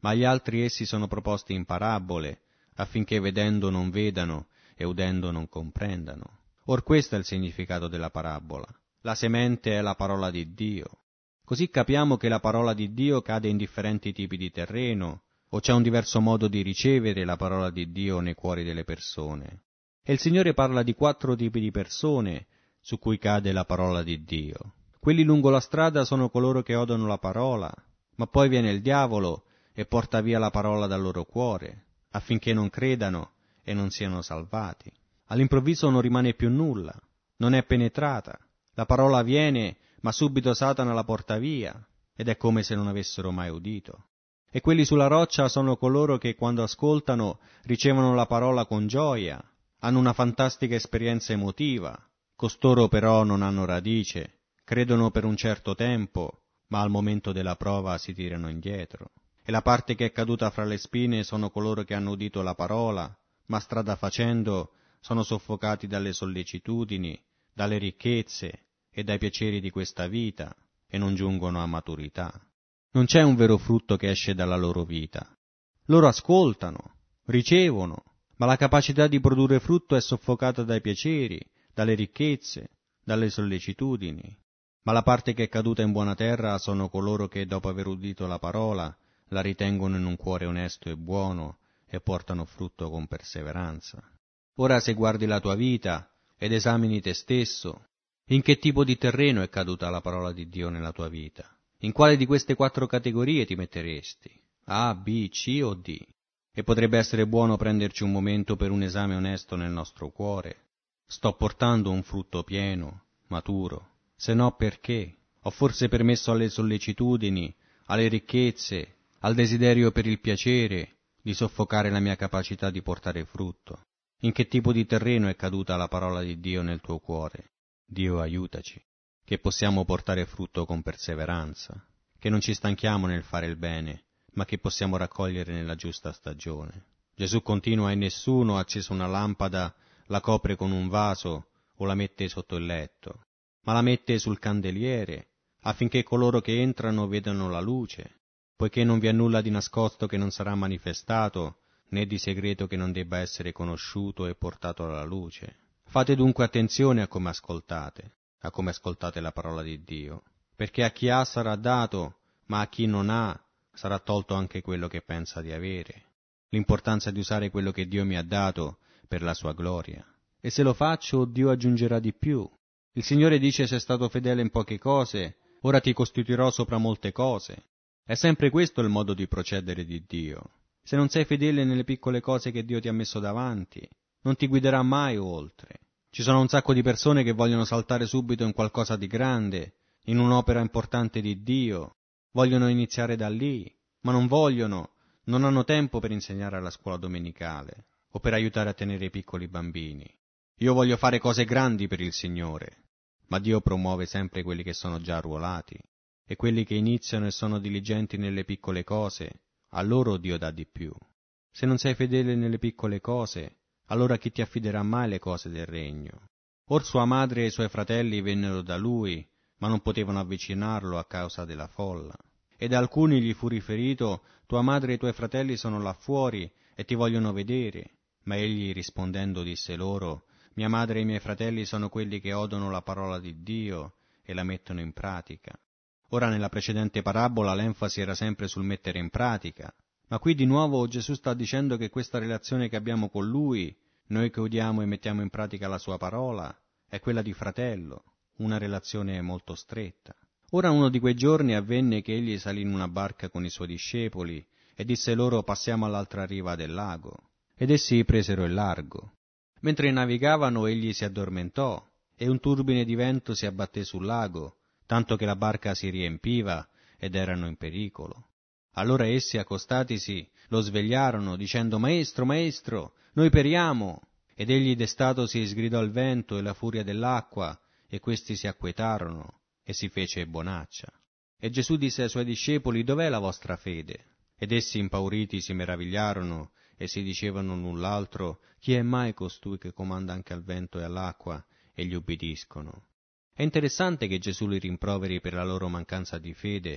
ma agli altri essi sono proposti in parabole, affinché vedendo non vedano e udendo non comprendano. Or questo è il significato della parabola. La semente è la parola di Dio. Così capiamo che la parola di Dio cade in differenti tipi di terreno, o c'è un diverso modo di ricevere la parola di Dio nei cuori delle persone. E il Signore parla di quattro tipi di persone su cui cade la parola di Dio. Quelli lungo la strada sono coloro che odono la parola, ma poi viene il diavolo e porta via la parola dal loro cuore, affinché non credano e non siano salvati. All'improvviso non rimane più nulla, non è penetrata. La parola viene, ma subito Satana la porta via, ed è come se non avessero mai udito. E quelli sulla roccia sono coloro che quando ascoltano ricevono la parola con gioia, hanno una fantastica esperienza emotiva. Costoro però non hanno radice, credono per un certo tempo, ma al momento della prova si tirano indietro. E la parte che è caduta fra le spine sono coloro che hanno udito la parola, ma strada facendo sono soffocati dalle sollecitudini, dalle ricchezze e dai piaceri di questa vita e non giungono a maturità. Non c'è un vero frutto che esce dalla loro vita. Loro ascoltano, ricevono, ma la capacità di produrre frutto è soffocata dai piaceri, dalle ricchezze, dalle sollecitudini. Ma la parte che è caduta in buona terra sono coloro che, dopo aver udito la parola, la ritengono in un cuore onesto e buono e portano frutto con perseveranza. Ora se guardi la tua vita ed esamini te stesso, in che tipo di terreno è caduta la parola di Dio nella tua vita? In quale di queste quattro categorie ti metteresti? A, B, C o D? E potrebbe essere buono prenderci un momento per un esame onesto nel nostro cuore. Sto portando un frutto pieno, maturo? Se no, perché? Ho forse permesso alle sollecitudini, alle ricchezze, al desiderio per il piacere di soffocare la mia capacità di portare frutto? In che tipo di terreno è caduta la parola di Dio nel tuo cuore? Dio aiutaci, che possiamo portare frutto con perseveranza, che non ci stanchiamo nel fare il bene, ma che possiamo raccogliere nella giusta stagione. Gesù continua e nessuno, acceso una lampada, la copre con un vaso o la mette sotto il letto, ma la mette sul candeliere, affinché coloro che entrano vedano la luce, poiché non vi è nulla di nascosto che non sarà manifestato, né di segreto che non debba essere conosciuto e portato alla luce. Fate dunque attenzione a come ascoltate, a come ascoltate la parola di Dio, perché a chi ha sarà dato, ma a chi non ha sarà tolto anche quello che pensa di avere. L'importanza di usare quello che Dio mi ha dato per la sua gloria. E se lo faccio, Dio aggiungerà di più. Il Signore dice: sei stato fedele in poche cose, ora ti costituirò sopra molte cose. È sempre questo il modo di procedere di Dio. Se non sei fedele nelle piccole cose che Dio ti ha messo davanti, non ti guiderà mai oltre. Ci sono un sacco di persone che vogliono saltare subito in qualcosa di grande, in un'opera importante di Dio, vogliono iniziare da lì, ma non vogliono, non hanno tempo per insegnare alla scuola domenicale o per aiutare a tenere i piccoli bambini. Io voglio fare cose grandi per il Signore, ma Dio promuove sempre quelli che sono già arruolati, e quelli che iniziano e sono diligenti nelle piccole cose, a loro Dio dà di più. Se non sei fedele nelle piccole cose, allora chi ti affiderà mai le cose del regno? Or sua madre e i suoi fratelli vennero da lui, ma non potevano avvicinarlo a causa della folla. Ed a alcuni gli fu riferito: tua madre e i tuoi fratelli sono là fuori e ti vogliono vedere. Ma egli rispondendo disse loro: mia madre e i miei fratelli sono quelli che odono la parola di Dio e la mettono in pratica. Ora nella precedente parabola l'enfasi era sempre sul mettere in pratica, ma qui di nuovo Gesù sta dicendo che questa relazione che abbiamo con Lui, noi che udiamo e mettiamo in pratica la Sua parola, è quella di fratello, una relazione molto stretta. Ora uno di quei giorni avvenne che egli salì in una barca con i Suoi discepoli e disse loro: passiamo all'altra riva del lago. Ed essi presero il largo. Mentre navigavano egli si addormentò e un turbine di vento si abbatté sul lago, tanto che la barca si riempiva ed erano in pericolo. Allora essi, accostatisi, lo svegliarono, dicendo: Maestro, maestro, noi periamo. Ed egli destatosi sgridò il vento e la furia dell'acqua, e questi si acquetarono, e si fece bonaccia. E Gesù disse ai suoi discepoli: dov'è la vostra fede? Ed essi impauriti si meravigliarono, e si dicevano l'un l'altro: chi è mai costui che comanda anche al vento e all'acqua, e gli ubbidiscono? È interessante che Gesù li rimproveri per la loro mancanza di fede,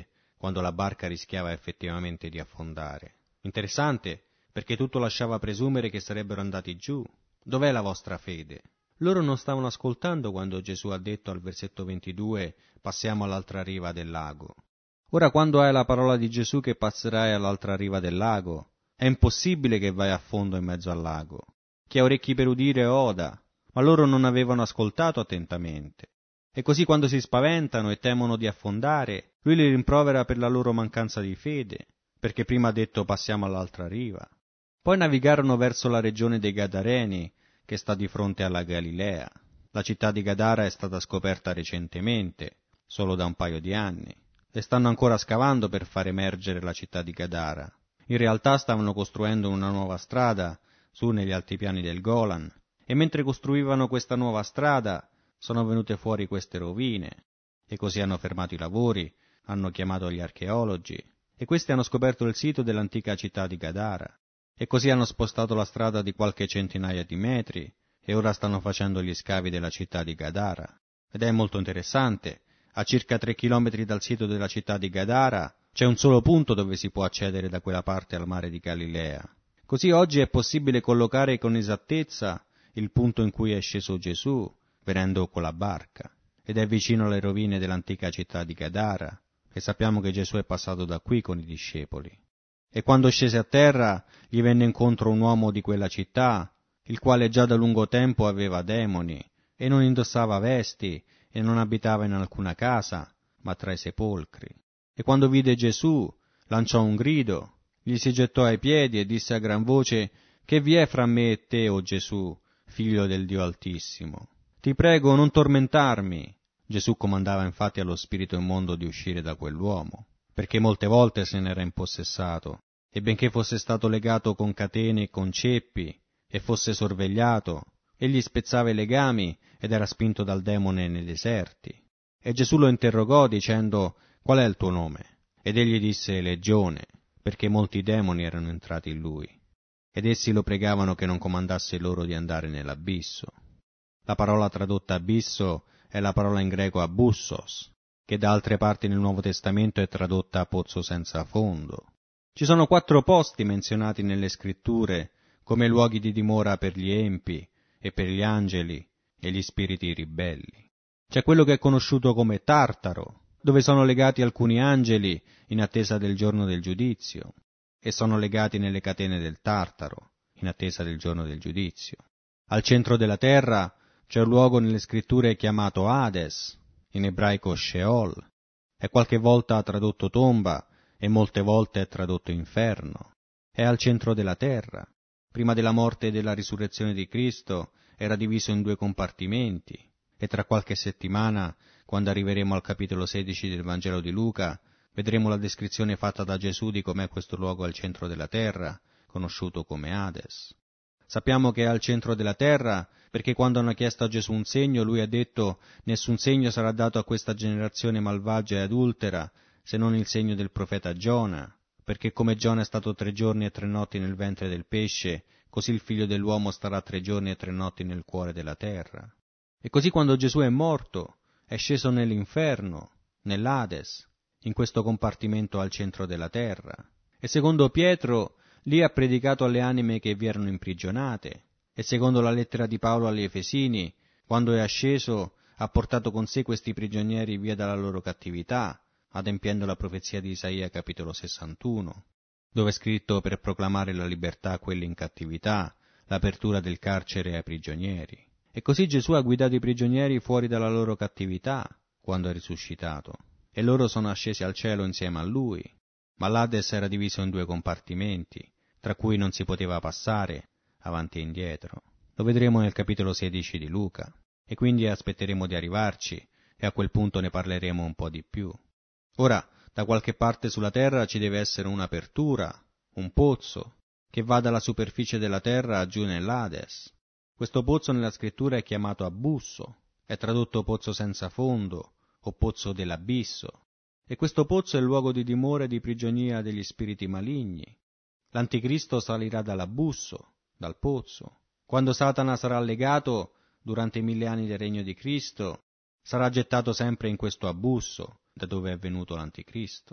quando la barca rischiava effettivamente di affondare. Interessante, perché tutto lasciava presumere che sarebbero andati giù. Dov'è la vostra fede? Loro non stavano ascoltando quando Gesù ha detto al versetto ventidue: passiamo all'altra riva del lago. Ora, quando hai la parola di Gesù che passerai all'altra riva del lago, è impossibile che vai a fondo in mezzo al lago. Chi ha orecchi per udire oda, ma loro non avevano ascoltato attentamente. E così quando si spaventano e temono di affondare, lui li rimprovera per la loro mancanza di fede, perché prima ha detto passiamo all'altra riva. Poi navigarono verso la regione dei Gadareni, che sta di fronte alla Galilea. La città di Gadara è stata scoperta recentemente, solo da un paio di anni, e stanno ancora scavando per far emergere la città di Gadara. In realtà stavano costruendo una nuova strada su negli altipiani del Golan, e mentre costruivano questa nuova strada sono venute fuori queste rovine, e così hanno fermato i lavori, hanno chiamato gli archeologi, e questi hanno scoperto il sito dell'antica città di Gadara, e così hanno spostato la strada di qualche centinaia di metri, e ora stanno facendo gli scavi della città di Gadara. Ed è molto interessante, a circa tre chilometri dal sito della città di Gadara c'è un solo punto dove si può accedere da quella parte al mare di Galilea. Così oggi è possibile collocare con esattezza il punto in cui è sceso Gesù, venendo con la barca, ed è vicino alle rovine dell'antica città di Gadara, e sappiamo che Gesù è passato da qui con i discepoli. E quando scese a terra gli venne incontro un uomo di quella città, il quale già da lungo tempo aveva demoni, e non indossava vesti, e non abitava in alcuna casa, ma tra i sepolcri. E quando vide Gesù, lanciò un grido, gli si gettò ai piedi e disse a gran voce: «Che vi è fra me e te, o Gesù, figlio del Dio Altissimo? Ti prego, non tormentarmi». Gesù comandava infatti allo spirito immondo di uscire da quell'uomo, perché molte volte se n'era impossessato, e benché fosse stato legato con catene e con ceppi, e fosse sorvegliato, egli spezzava i legami ed era spinto dal demone nei deserti. E Gesù lo interrogò dicendo: «Qual è il tuo nome?» Ed egli disse: «Legione», perché molti demoni erano entrati in lui. Ed essi lo pregavano che non comandasse loro di andare nell'abisso. La parola tradotta abisso è la parola in greco abussos, che da altre parti nel Nuovo Testamento è tradotta a pozzo senza fondo. Ci sono quattro posti menzionati nelle scritture come luoghi di dimora per gli empi e per gli angeli e gli spiriti ribelli. C'è quello che è conosciuto come Tartaro, dove sono legati alcuni angeli in attesa del giorno del giudizio, e sono legati nelle catene del Tartaro, in attesa del giorno del giudizio. Al centro della terra c'è un luogo nelle scritture chiamato Hades, in ebraico Sheol, e qualche volta tradotto tomba, e molte volte è tradotto inferno. È al centro della terra. Prima della morte e della risurrezione di Cristo era diviso in due compartimenti, e tra qualche settimana, quando arriveremo al capitolo sedici del Vangelo di Luca, vedremo la descrizione fatta da Gesù di com'è questo luogo al centro della terra, conosciuto come Hades. Sappiamo che è al centro della terra perché quando hanno chiesto a Gesù un segno, lui ha detto: «Nessun segno sarà dato a questa generazione malvagia e adultera, se non il segno del profeta Giona, perché come Giona è stato tre giorni e tre notti nel ventre del pesce, così il figlio dell'uomo starà tre giorni e tre notti nel cuore della terra». E così quando Gesù è morto, è sceso nell'inferno, nell'Hades, in questo compartimento al centro della terra. E secondo Pietro, lì ha predicato alle anime che vi erano imprigionate, e secondo la lettera di Paolo agli Efesini, quando è asceso, ha portato con sé questi prigionieri via dalla loro cattività, adempiendo la profezia di Isaia capitolo sessantuno, dove è scritto: per proclamare la libertà a quelli in cattività, l'apertura del carcere ai prigionieri. E così Gesù ha guidato i prigionieri fuori dalla loro cattività quando è risuscitato, e loro sono ascesi al cielo insieme a lui. Ma l'Hades era diviso in due compartimenti, tra cui non si poteva passare avanti e indietro. Lo vedremo nel capitolo sedici di Luca, e quindi aspetteremo di arrivarci, e a quel punto ne parleremo un po' di più. Ora, da qualche parte sulla terra ci deve essere un'apertura, un pozzo, che va dalla superficie della terra giù nell'Hades. Questo pozzo nella scrittura è chiamato abusso, è tradotto pozzo senza fondo o pozzo dell'abisso, e questo pozzo è il luogo di dimora e di prigionia degli spiriti maligni. L'anticristo salirà dall'abusso, dal pozzo. Quando Satana sarà legato durante i mille anni del regno di Cristo, sarà gettato sempre in questo abusso, da dove è venuto l'anticristo.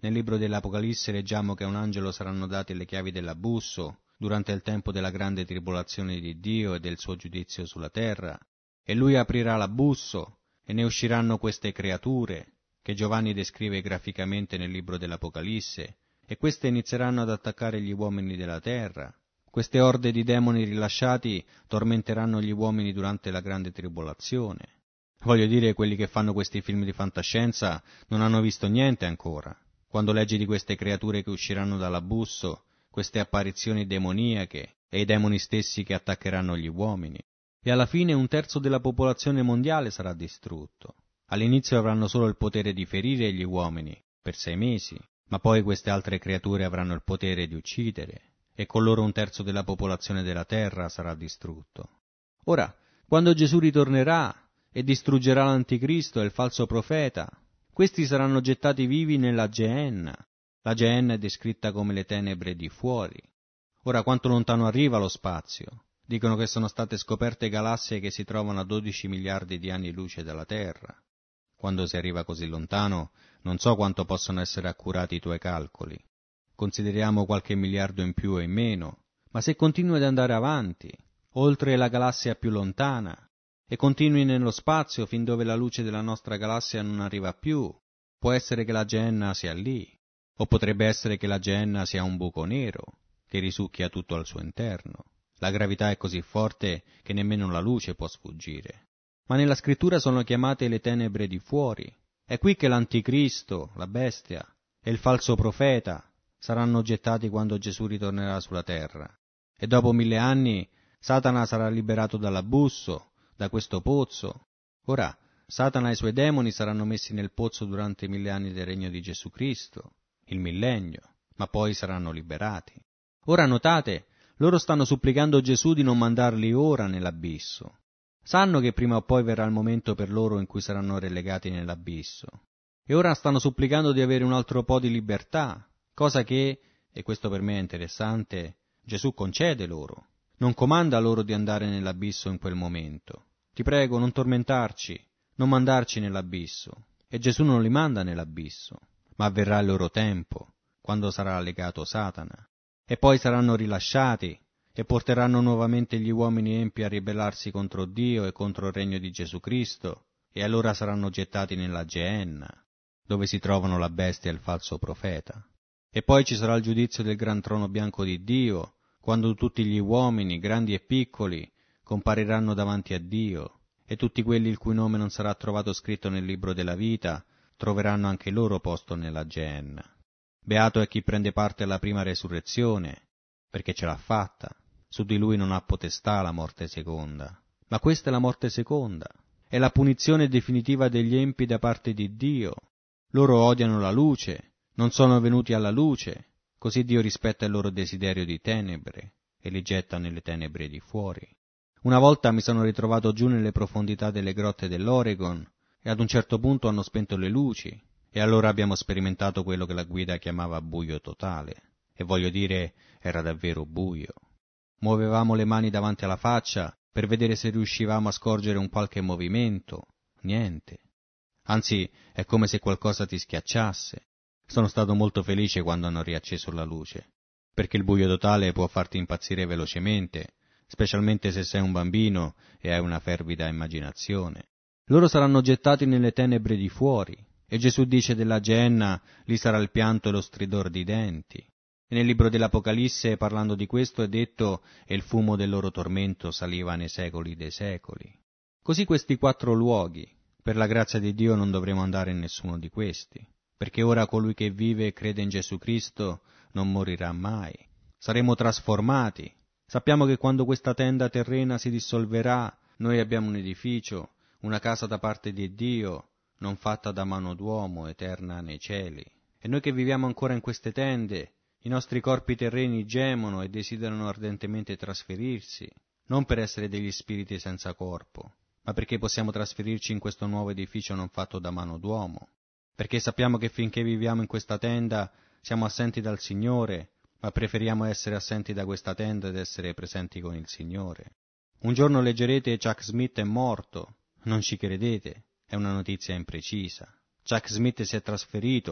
Nel libro dell'Apocalisse leggiamo che a un angelo saranno date le chiavi dell'abusso durante il tempo della grande tribolazione di Dio e del suo giudizio sulla terra, e lui aprirà l'abusso e ne usciranno queste creature che Giovanni descrive graficamente nel libro dell'Apocalisse, e queste inizieranno ad attaccare gli uomini della terra. Queste orde di demoni rilasciati tormenteranno gli uomini durante la grande tribolazione. Voglio dire, quelli che fanno questi film di fantascienza non hanno visto niente ancora. Quando leggi di queste creature che usciranno dall'abusso, queste apparizioni demoniache e i demoni stessi che attaccheranno gli uomini, e alla fine un terzo della popolazione mondiale sarà distrutto. All'inizio avranno solo il potere di ferire gli uomini, per sei mesi, ma poi queste altre creature avranno il potere di uccidere, e con loro un terzo della popolazione della terra sarà distrutto. Ora, quando Gesù ritornerà e distruggerà l'anticristo e il falso profeta, questi saranno gettati vivi nella Geenna. La Geenna è descritta come le tenebre di fuori. Ora, quanto lontano arriva lo spazio? Dicono che sono state scoperte galassie che si trovano a dodici miliardi di anni luce dalla Terra. Quando si arriva così lontano, non so quanto possono essere accurati i tuoi calcoli. Consideriamo qualche miliardo in più o in meno, ma se continui ad andare avanti, oltre la galassia più lontana, e continui nello spazio fin dove la luce della nostra galassia non arriva più, può essere che la Geenna sia lì, o potrebbe essere che la Geenna sia un buco nero, che risucchia tutto al suo interno. La gravità è così forte che nemmeno la luce può sfuggire. Ma nella scrittura sono chiamate le tenebre di fuori. È qui che l'anticristo, la bestia, e il falso profeta saranno gettati quando Gesù ritornerà sulla terra. E dopo mille anni Satana sarà liberato dall'abusso, da questo pozzo. Ora, Satana e i suoi demoni saranno messi nel pozzo durante i mille anni del regno di Gesù Cristo, il millennio, ma poi saranno liberati. Ora notate, loro stanno supplicando Gesù di non mandarli ora nell'abisso. Sanno che prima o poi verrà il momento per loro in cui saranno relegati nell'abisso. E ora stanno supplicando di avere un altro po' di libertà, cosa che, e questo per me è interessante, Gesù concede loro. Non comanda loro di andare nell'abisso in quel momento. Ti prego, non tormentarci, non mandarci nell'abisso. E Gesù non li manda nell'abisso, ma avverrà il loro tempo, quando sarà legato Satana. E poi saranno rilasciati e porteranno nuovamente gli uomini empi a ribellarsi contro Dio e contro il regno di Gesù Cristo, e allora saranno gettati nella Geenna, dove si trovano la bestia e il falso profeta. E poi ci sarà il giudizio del gran trono bianco di Dio, quando tutti gli uomini, grandi e piccoli, compariranno davanti a Dio, e tutti quelli il cui nome non sarà trovato scritto nel libro della vita troveranno anche loro posto nella Geenna. Beato è chi prende parte alla prima resurrezione, perché ce l'ha fatta. Su di lui non ha potestà la morte seconda. Ma questa è la morte seconda. È la punizione definitiva degli empi da parte di Dio. Loro odiano la luce, non sono venuti alla luce, così Dio rispetta il loro desiderio di tenebre e li getta nelle tenebre di fuori. Una volta mi sono ritrovato giù nelle profondità delle grotte dell'Oregon e ad un certo punto hanno spento le luci e allora abbiamo sperimentato quello che la guida chiamava buio totale. E voglio dire, era davvero buio. Muovevamo le mani davanti alla faccia per vedere se riuscivamo a scorgere un qualche movimento. Niente. Anzi, è come se qualcosa ti schiacciasse. Sono stato molto felice quando hanno riacceso la luce, perché il buio totale può farti impazzire velocemente, specialmente se sei un bambino e hai una fervida immaginazione. Loro saranno gettati nelle tenebre di fuori, e Gesù dice della Geenna, lì sarà il pianto e lo stridor di denti. E nel libro dell'Apocalisse, parlando di questo, è detto, e il fumo del loro tormento saliva nei secoli dei secoli. Così questi quattro luoghi, per la grazia di Dio non dovremo andare in nessuno di questi, perché ora colui che vive e crede in Gesù Cristo non morirà mai. Saremo trasformati. Sappiamo che quando questa tenda terrena si dissolverà, noi abbiamo un edificio, una casa da parte di Dio, non fatta da mano d'uomo, eterna nei cieli. E noi che viviamo ancora in queste tende, i nostri corpi terreni gemono e desiderano ardentemente trasferirsi, non per essere degli spiriti senza corpo, ma perché possiamo trasferirci in questo nuovo edificio non fatto da mano d'uomo. Perché sappiamo che finché viviamo in questa tenda siamo assenti dal Signore, ma preferiamo essere assenti da questa tenda ed essere presenti con il Signore. Un giorno leggerete Chuck Smith è morto, non ci credete, è una notizia imprecisa. Chuck Smith si è trasferito,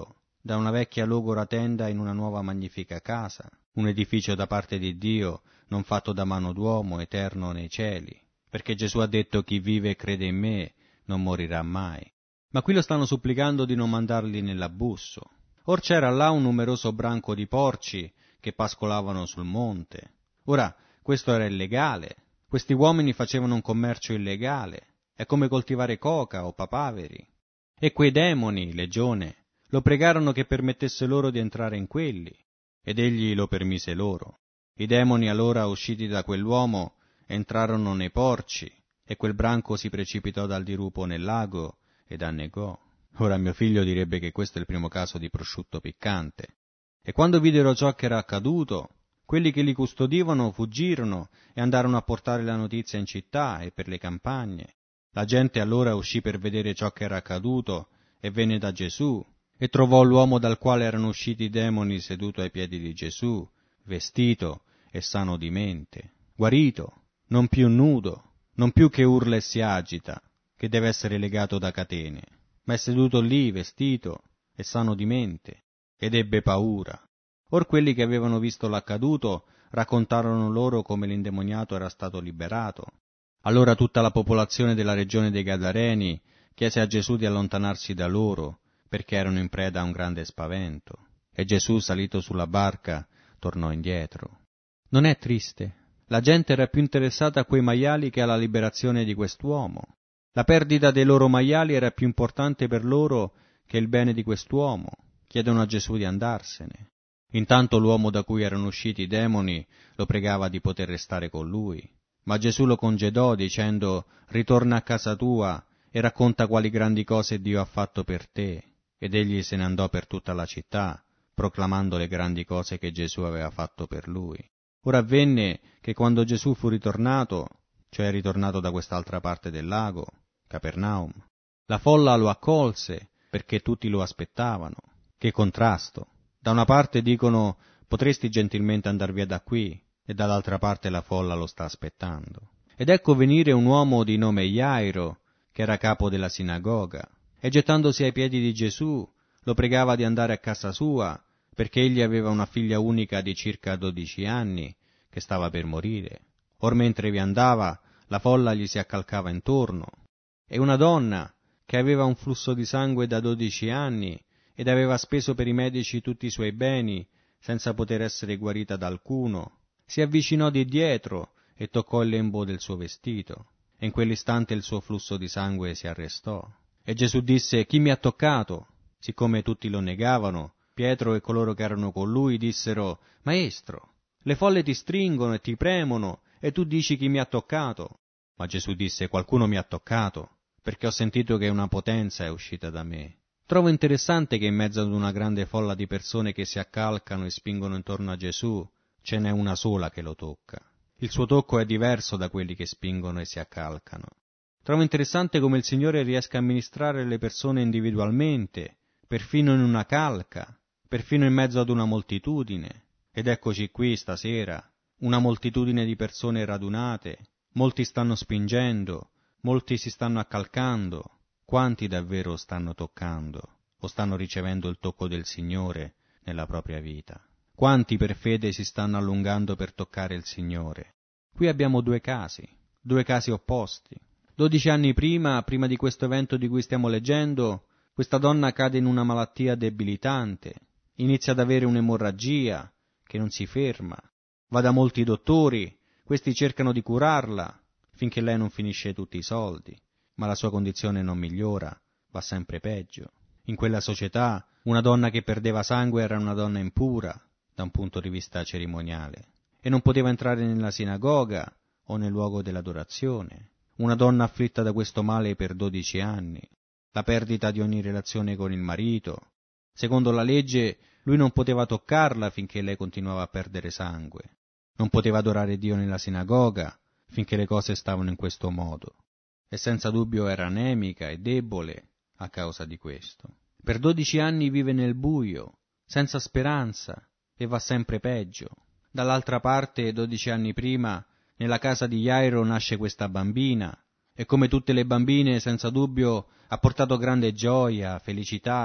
da una vecchia logora tenda in una nuova magnifica casa, un edificio da parte di Dio, non fatto da mano d'uomo, eterno nei cieli, perché Gesù ha detto: chi vive e crede in me non morirà mai. Ma qui lo stanno supplicando di non mandarli nell'abusso. Or c'era là un numeroso branco di porci che pascolavano sul monte. Ora, questo era illegale. Questi uomini facevano un commercio illegale. È come coltivare coca o papaveri. E quei demoni, legione, lo pregarono che permettesse loro di entrare in quelli, ed egli lo permise loro. I demoni allora, usciti da quell'uomo, entrarono nei porci, e quel branco si precipitò dal dirupo nel lago ed annegò. Ora mio figlio direbbe che questo è il primo caso di prosciutto piccante. E quando videro ciò che era accaduto, quelli che li custodivano fuggirono e andarono a portare la notizia in città e per le campagne. La gente allora uscì per vedere ciò che era accaduto e venne da Gesù e trovò l'uomo dal quale erano usciti i demoni seduto ai piedi di Gesù, vestito e sano di mente, guarito, non più nudo, non più che urla e si agita, che deve essere legato da catene, ma è seduto lì, vestito e sano di mente, ed ebbe paura. Or quelli che avevano visto l'accaduto raccontarono loro come l'indemoniato era stato liberato. Allora tutta la popolazione della regione dei Gadareni chiese a Gesù di allontanarsi da loro, perché erano in preda a un grande spavento. E Gesù, salito sulla barca, tornò indietro. Non è triste? La gente era più interessata a quei maiali che alla liberazione di quest'uomo. La perdita dei loro maiali era più importante per loro che il bene di quest'uomo. Chiedono a Gesù di andarsene. Intanto l'uomo da cui erano usciti i demoni lo pregava di poter restare con lui. Ma Gesù lo congedò dicendo: ritorna a casa tua e racconta quali grandi cose Dio ha fatto per te. Ed egli se ne andò per tutta la città, proclamando le grandi cose che Gesù aveva fatto per lui. Ora avvenne che quando Gesù fu ritornato, cioè ritornato da quest'altra parte del lago, Capernaum, la folla lo accolse perché tutti lo aspettavano. Che contrasto! Da una parte dicono: potresti gentilmente andar via da qui, e dall'altra parte la folla lo sta aspettando. Ed ecco venire un uomo di nome Jairo, che era capo della sinagoga, e gettandosi ai piedi di Gesù lo pregava di andare a casa sua, perché egli aveva una figlia unica di circa dodici anni, che stava per morire. Or mentre vi andava, la folla gli si accalcava intorno, e una donna, che aveva un flusso di sangue da dodici anni, ed aveva speso per i medici tutti i suoi beni, senza poter essere guarita da alcuno, si avvicinò di dietro e toccò il lembo del suo vestito, e in quell'istante il suo flusso di sangue si arrestò. E Gesù disse: chi mi ha toccato? Siccome tutti lo negavano, Pietro e coloro che erano con lui dissero: Maestro, le folle ti stringono e ti premono, e tu dici chi mi ha toccato? Ma Gesù disse: qualcuno mi ha toccato, perché ho sentito che una potenza è uscita da me. Trovo interessante che in mezzo ad una grande folla di persone che si accalcano e spingono intorno a Gesù, ce n'è una sola che lo tocca. Il suo tocco è diverso da quelli che spingono e si accalcano. Trovo interessante come il Signore riesca a amministrare le persone individualmente, perfino in una calca, perfino in mezzo ad una moltitudine. Ed eccoci qui stasera, una moltitudine di persone radunate, molti stanno spingendo, molti si stanno accalcando. Quanti davvero stanno toccando o stanno ricevendo il tocco del Signore nella propria vita? Quanti per fede si stanno allungando per toccare il Signore? Qui abbiamo due casi, due casi opposti. Dodici anni prima, prima di questo evento di cui stiamo leggendo, questa donna cade in una malattia debilitante, inizia ad avere un'emorragia che non si ferma, va da molti dottori, questi cercano di curarla finché lei non finisce tutti i soldi, ma la sua condizione non migliora, va sempre peggio. In quella società una donna che perdeva sangue era una donna impura da un punto di vista cerimoniale e non poteva entrare nella sinagoga o nel luogo dell'adorazione. Una donna afflitta da questo male per dodici anni, la perdita di ogni relazione con il marito. Secondo la legge lui non poteva toccarla finché lei continuava a perdere sangue, non poteva adorare Dio nella sinagoga finché le cose stavano in questo modo, e senza dubbio era anemica e debole a causa di questo. Per dodici anni vive nel buio, senza speranza, e va sempre peggio. Dall'altra parte, dodici anni prima, nella casa di Jairo nasce questa bambina, e come tutte le bambine, senza dubbio, ha portato grande gioia, felicità,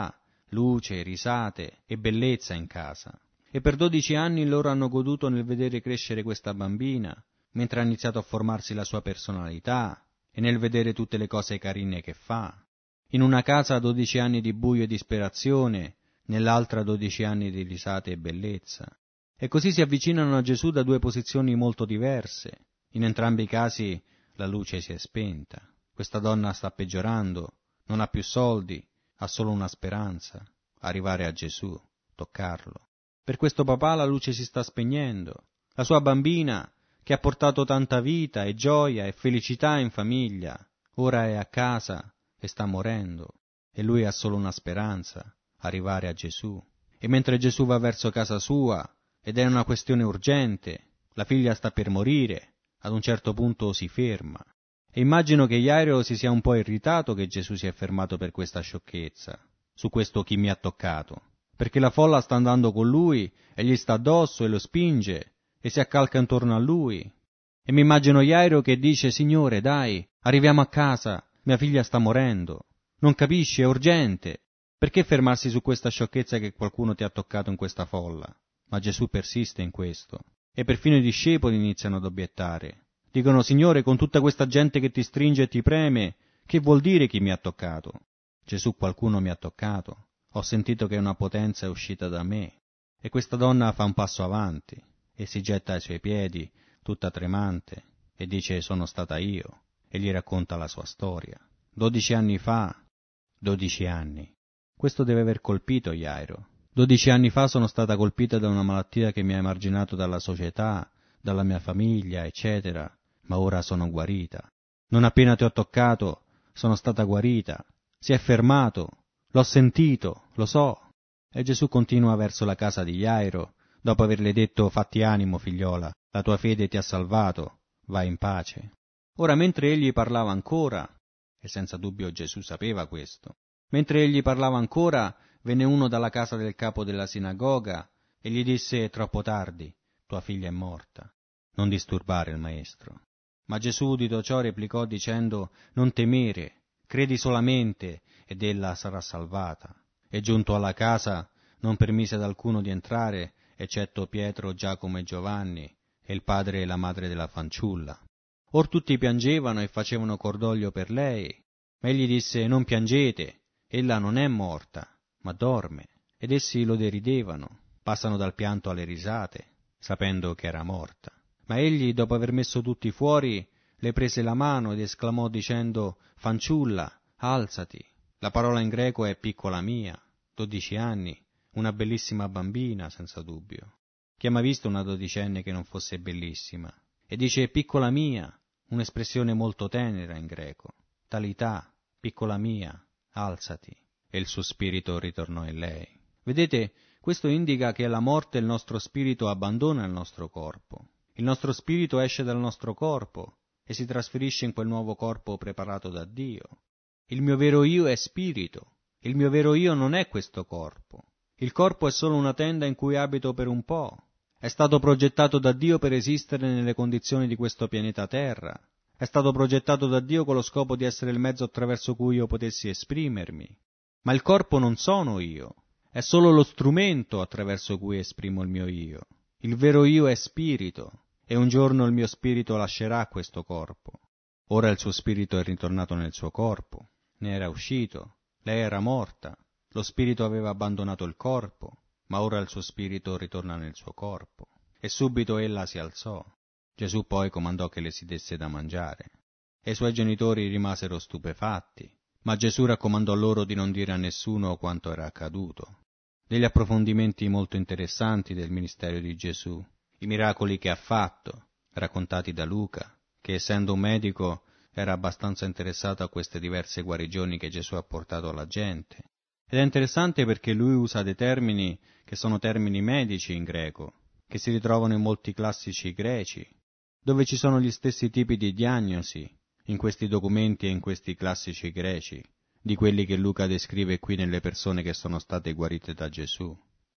luce, risate e bellezza in casa. E per dodici anni loro hanno goduto nel vedere crescere questa bambina, mentre ha iniziato a formarsi la sua personalità e nel vedere tutte le cose carine che fa. In una casa dodici anni di buio e disperazione, nell'altra dodici anni di risate e bellezza. E così si avvicinano a Gesù da due posizioni molto diverse. In entrambi i casi la luce si è spenta. Questa donna sta peggiorando, non ha più soldi, ha solo una speranza: arrivare a Gesù, toccarlo. Per questo papà la luce si sta spegnendo. La sua bambina, che ha portato tanta vita e gioia e felicità in famiglia, ora è a casa e sta morendo. E lui ha solo una speranza: arrivare a Gesù. E mentre Gesù va verso casa sua, ed è una questione urgente, la figlia sta per morire, ad un certo punto si ferma. E immagino che Jairo si sia un po' irritato che Gesù si è fermato per questa sciocchezza, su questo chi mi ha toccato, perché la folla sta andando con lui e gli sta addosso e lo spinge e si accalca intorno a lui. E mi immagino Jairo che dice: Signore, dai, arriviamo a casa, mia figlia sta morendo. Non capisci, è urgente. Perché fermarsi su questa sciocchezza che qualcuno ti ha toccato in questa folla? Ma Gesù persiste in questo. E perfino i discepoli iniziano ad obiettare. Dicono: Signore, con tutta questa gente che ti stringe e ti preme, che vuol dire chi mi ha toccato? Gesù: qualcuno mi ha toccato. Ho sentito che una potenza è uscita da me. E questa donna fa un passo avanti e si getta ai suoi piedi, tutta tremante, e dice: sono stata io. E gli racconta la sua storia. Dodici anni fa, dodici anni. Questo deve aver colpito Jairo. Dodici anni fa sono stata colpita da una malattia che mi ha emarginato dalla società, dalla mia famiglia, eccetera, ma ora sono guarita. Non appena ti ho toccato, sono stata guarita. Si è fermato, l'ho sentito, lo so. E Gesù continua verso la casa di Jairo, dopo averle detto: fatti animo, figliola, la tua fede ti ha salvato, vai in pace. Ora, mentre egli parlava ancora, e senza dubbio Gesù sapeva questo, mentre egli parlava ancora, venne uno dalla casa del capo della sinagoga e gli disse: è troppo tardi, tua figlia è morta, non disturbare il maestro. Ma Gesù, udito ciò, replicò dicendo: non temere, credi solamente ed ella sarà salvata. E giunto alla casa non permise ad alcuno di entrare, eccetto Pietro, Giacomo e Giovanni, e il padre e la madre della fanciulla. Or tutti piangevano e facevano cordoglio per lei, ma egli disse: non piangete, ella non è morta, ma dorme. Ed essi lo deridevano, passano dal pianto alle risate, sapendo che era morta. Ma egli, dopo aver messo tutti fuori, le prese la mano ed esclamò dicendo: fanciulla, alzati. La parola in greco è piccola mia, dodici anni, una bellissima bambina, senza dubbio. Chi ha mai visto una dodicenne che non fosse bellissima? E dice piccola mia, un'espressione molto tenera in greco. Talità, piccola mia, alzati. E il suo spirito ritornò in lei. Vedete, questo indica che alla morte il nostro spirito abbandona il nostro corpo. Il nostro spirito esce dal nostro corpo e si trasferisce in quel nuovo corpo preparato da Dio. Il mio vero io è spirito. Il mio vero io non è questo corpo. Il corpo è solo una tenda in cui abito per un po'. È stato progettato da Dio per esistere nelle condizioni di questo pianeta Terra. È stato progettato da Dio con lo scopo di essere il mezzo attraverso cui io potessi esprimermi. Ma il corpo non sono io, è solo lo strumento attraverso cui esprimo il mio io. Il vero io è spirito, e un giorno il mio spirito lascerà questo corpo. Ora il suo spirito è ritornato nel suo corpo, ne era uscito, lei era morta, lo spirito aveva abbandonato il corpo, ma ora il suo spirito ritorna nel suo corpo. E subito ella si alzò. Gesù poi comandò che le si desse da mangiare. E i suoi genitori rimasero stupefatti, ma Gesù raccomandò loro di non dire a nessuno quanto era accaduto. Degli approfondimenti molto interessanti del ministero di Gesù, i miracoli che ha fatto, raccontati da Luca, che essendo un medico era abbastanza interessato a queste diverse guarigioni che Gesù ha portato alla gente. Ed è interessante perché lui usa dei termini che sono termini medici in greco, che si ritrovano in molti classici greci, dove ci sono gli stessi tipi di diagnosi in questi documenti e in questi classici greci, di quelli che Luca descrive qui nelle persone che sono state guarite da Gesù.